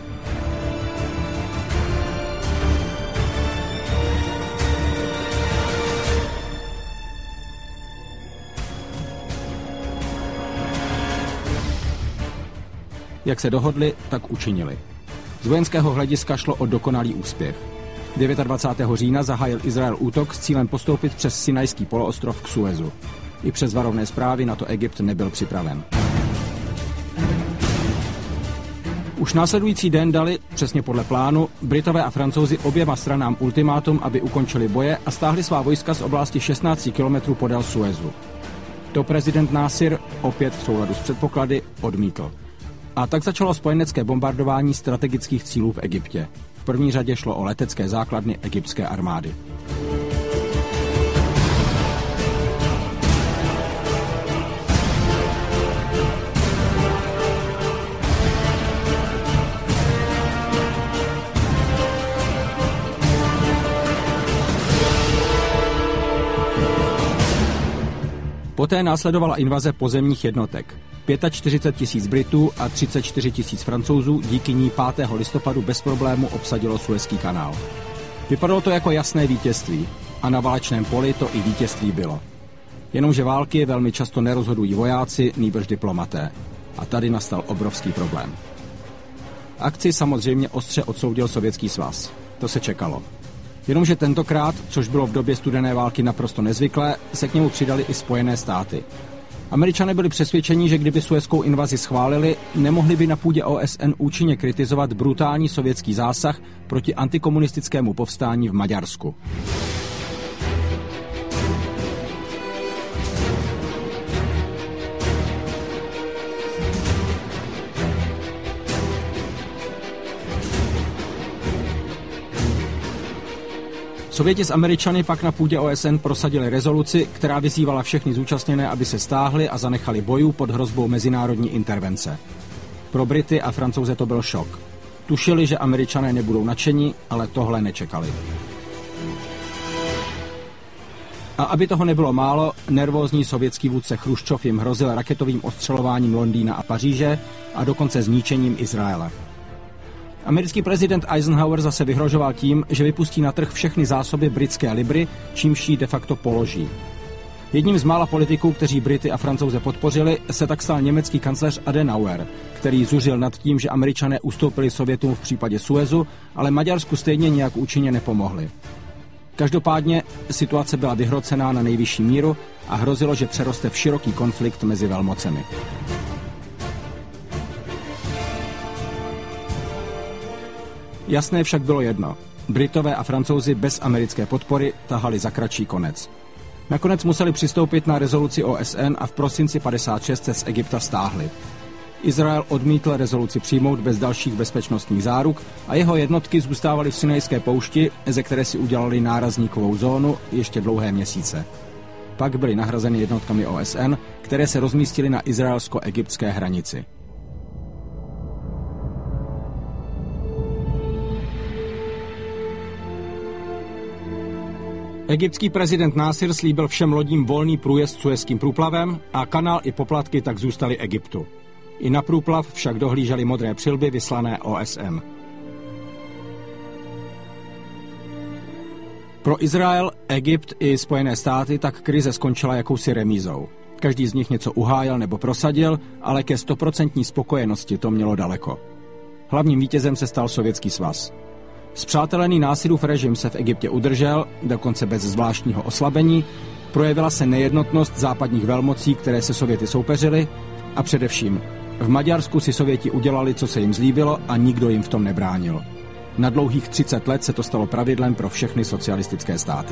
Jak se dohodli, tak učinili. Z vojenského hlediska šlo o dokonalý úspěch. 29. října zahájil Izrael útok s cílem postoupit přes Sinajský poloostrov k Suezu. I přes varovné zprávy na to Egypt nebyl připraven. Už následující den dali, přesně podle plánu, Britové a Francouzi oběma stranám ultimátum, aby ukončili boje a stáhli svá vojska z oblasti 16 km podél Suezu. To prezident Násir, opět v souladu s předpoklady, odmítl. A tak začalo spojenecké bombardování strategických cílů v Egyptě. V první řadě šlo o letecké základny egyptské armády. Poté následovala invaze pozemních jednotek. 45 000 Britů a 34 000 Francouzů díky ní 5. listopadu bez problému obsadilo Suezský kanál. Vypadalo to jako jasné vítězství a na válečném poli to i vítězství bylo. Jenomže války velmi často nerozhodují vojáci, nýbrž diplomaté. A tady nastal obrovský problém. Akci samozřejmě ostře odsoudil Sovětský svaz. To se čekalo. Jenomže tentokrát, což bylo v době studené války naprosto nezvyklé, se k němu přidali i Spojené státy. Američané byli přesvědčeni, že kdyby suezkou invazi schválili, nemohli by na půdě OSN účinně kritizovat brutální sovětský zásah proti antikomunistickému povstání v Maďarsku. Sověti s Američany pak na půdě OSN prosadili rezoluci, která vyzývala všechny zúčastněné, aby se stáhli a zanechali bojů pod hrozbou mezinárodní intervence. Pro Brity a Francouze to byl šok. Tušili, že Američané nebudou nadšení, ale tohle nečekali. A aby toho nebylo málo, nervózní sovětský vůdce Chruščov jim hrozil raketovým ostřelováním Londýna a Paříže a dokonce zničením Izraele. Americký prezident Eisenhower zase vyhrožoval tím, že vypustí na trh všechny zásoby britské libry, čímž ji de facto položí. Jedním z mála politiků, kteří Brity a Francouze podpořili, se tak stal německý kancléř Adenauer, který zuřil nad tím, že Američané ustoupili Sovětům v případě Suezu, ale Maďarsku stejně nějak účinně nepomohli. Každopádně situace byla vyhrocená na nejvyšší míru a hrozilo, že přeroste v široký konflikt mezi velmocemi. Jasné však bylo jedno. Britové a Francouzi bez americké podpory tahali za kratší konec. Nakonec museli přistoupit na rezoluci OSN a v prosinci 56 se z Egypta stáhli. Izrael odmítl rezoluci přijmout bez dalších bezpečnostních záruk a jeho jednotky zůstávaly v Sinajské poušti, ze které si udělali nárazníkovou zónu ještě dlouhé měsíce. Pak byly nahrazeny jednotkami OSN, které se rozmístily na izraelsko-egyptské hranici. Egyptský prezident Násir slíbil všem lodím volný průjezd Suezským průplavem a kanál i poplatky tak zůstaly Egyptu. I na průplav však dohlížely modré přilby vyslané OSN. Pro Izrael, Egypt i Spojené státy tak krize skončila jakousi remízou. Každý z nich něco uhájil nebo prosadil, ale ke 100% spokojenosti to mělo daleko. Hlavním vítězem se stal Sovětský svaz. Spřátelený Násirův režim se v Egyptě udržel, dokonce bez zvláštního oslabení, projevila se nejednotnost západních velmocí, které se Sověty soupeřily, a především v Maďarsku si Sověti udělali, co se jim zlíbilo, a nikdo jim v tom nebránil. Na dlouhých 30 let se to stalo pravidlem pro všechny socialistické státy.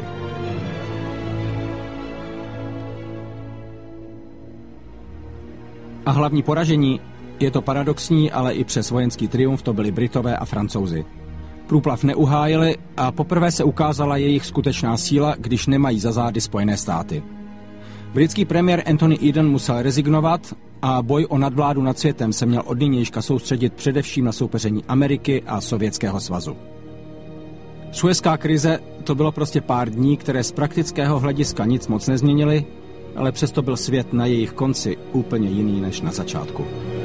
A hlavní poražení, je to paradoxní, ale i přes vojenský triumf to byli Britové a Francouzi. Průplav neuhájili a poprvé se ukázala jejich skutečná síla, když nemají za zády Spojené státy. Britský premiér Anthony Eden musel rezignovat a boj o nadvládu nad světem se měl od nynějška soustředit především na soupeření Ameriky a Sovětského svazu. Suezská krize to bylo prostě pár dní, které z praktického hlediska nic moc nezměnily, ale přesto byl svět na jejich konci úplně jiný než na začátku.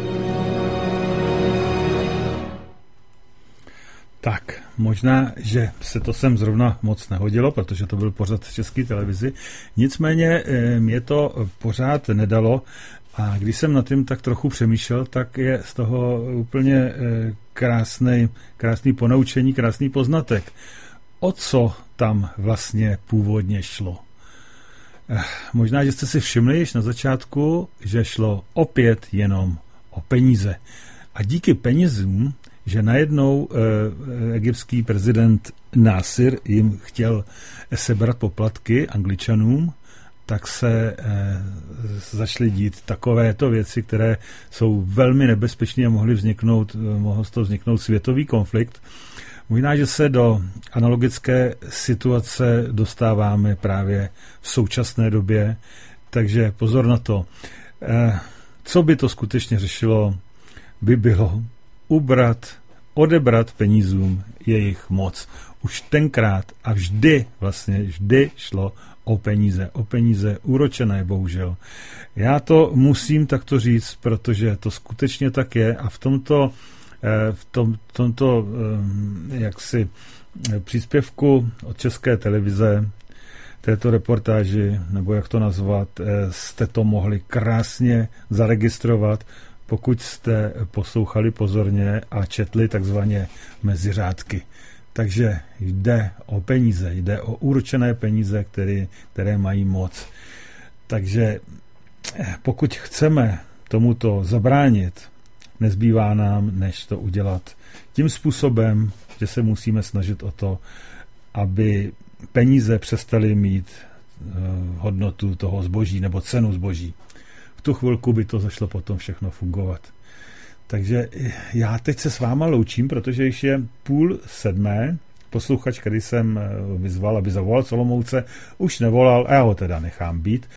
Tak, možná, že se to sem zrovna moc nehodilo, protože to byl pořad v České televizi. Nicméně mě to pořád nedalo a když jsem nad tím tak trochu přemýšlel, tak je z toho úplně krásný ponaučení, krásný poznatek. O co tam vlastně původně šlo? Možná, že jste si všimli již na začátku, že šlo opět jenom o peníze. A díky penězům, že najednou egyptský prezident Násir jim chtěl sebrat poplatky Angličanům, tak se začaly dít takovéto věci, které jsou velmi nebezpečné a mohl z toho vzniknout světový konflikt. Možná, že se do analogické situace dostáváme právě v současné době, takže pozor na to. Co by to skutečně řešilo, by bylo ubrat odebrat penízům jejich moc. Už tenkrát a vždy šlo o peníze úročené, bohužel. Já to musím takto říct, protože to skutečně tak je a v tomto jaksi příspěvku od České televize, této reportáži, nebo jak to nazvat, jste to mohli krásně zaregistrovat, pokud jste poslouchali pozorně a četli takzvaně mezi řádky. Takže jde o peníze, jde o úročené peníze, které mají moc. Takže pokud chceme tomuto zabránit, nezbývá nám, než to udělat tím způsobem, že se musíme snažit o to, aby peníze přestaly mít hodnotu toho zboží nebo cenu zboží. V tu chvilku by to zašlo potom všechno fungovat. Takže já teď se s váma loučím, protože již je 6:30. Posluchač, který jsem vyzval, aby zavolal z Olomouce, už nevolal a já ho teda nechám být.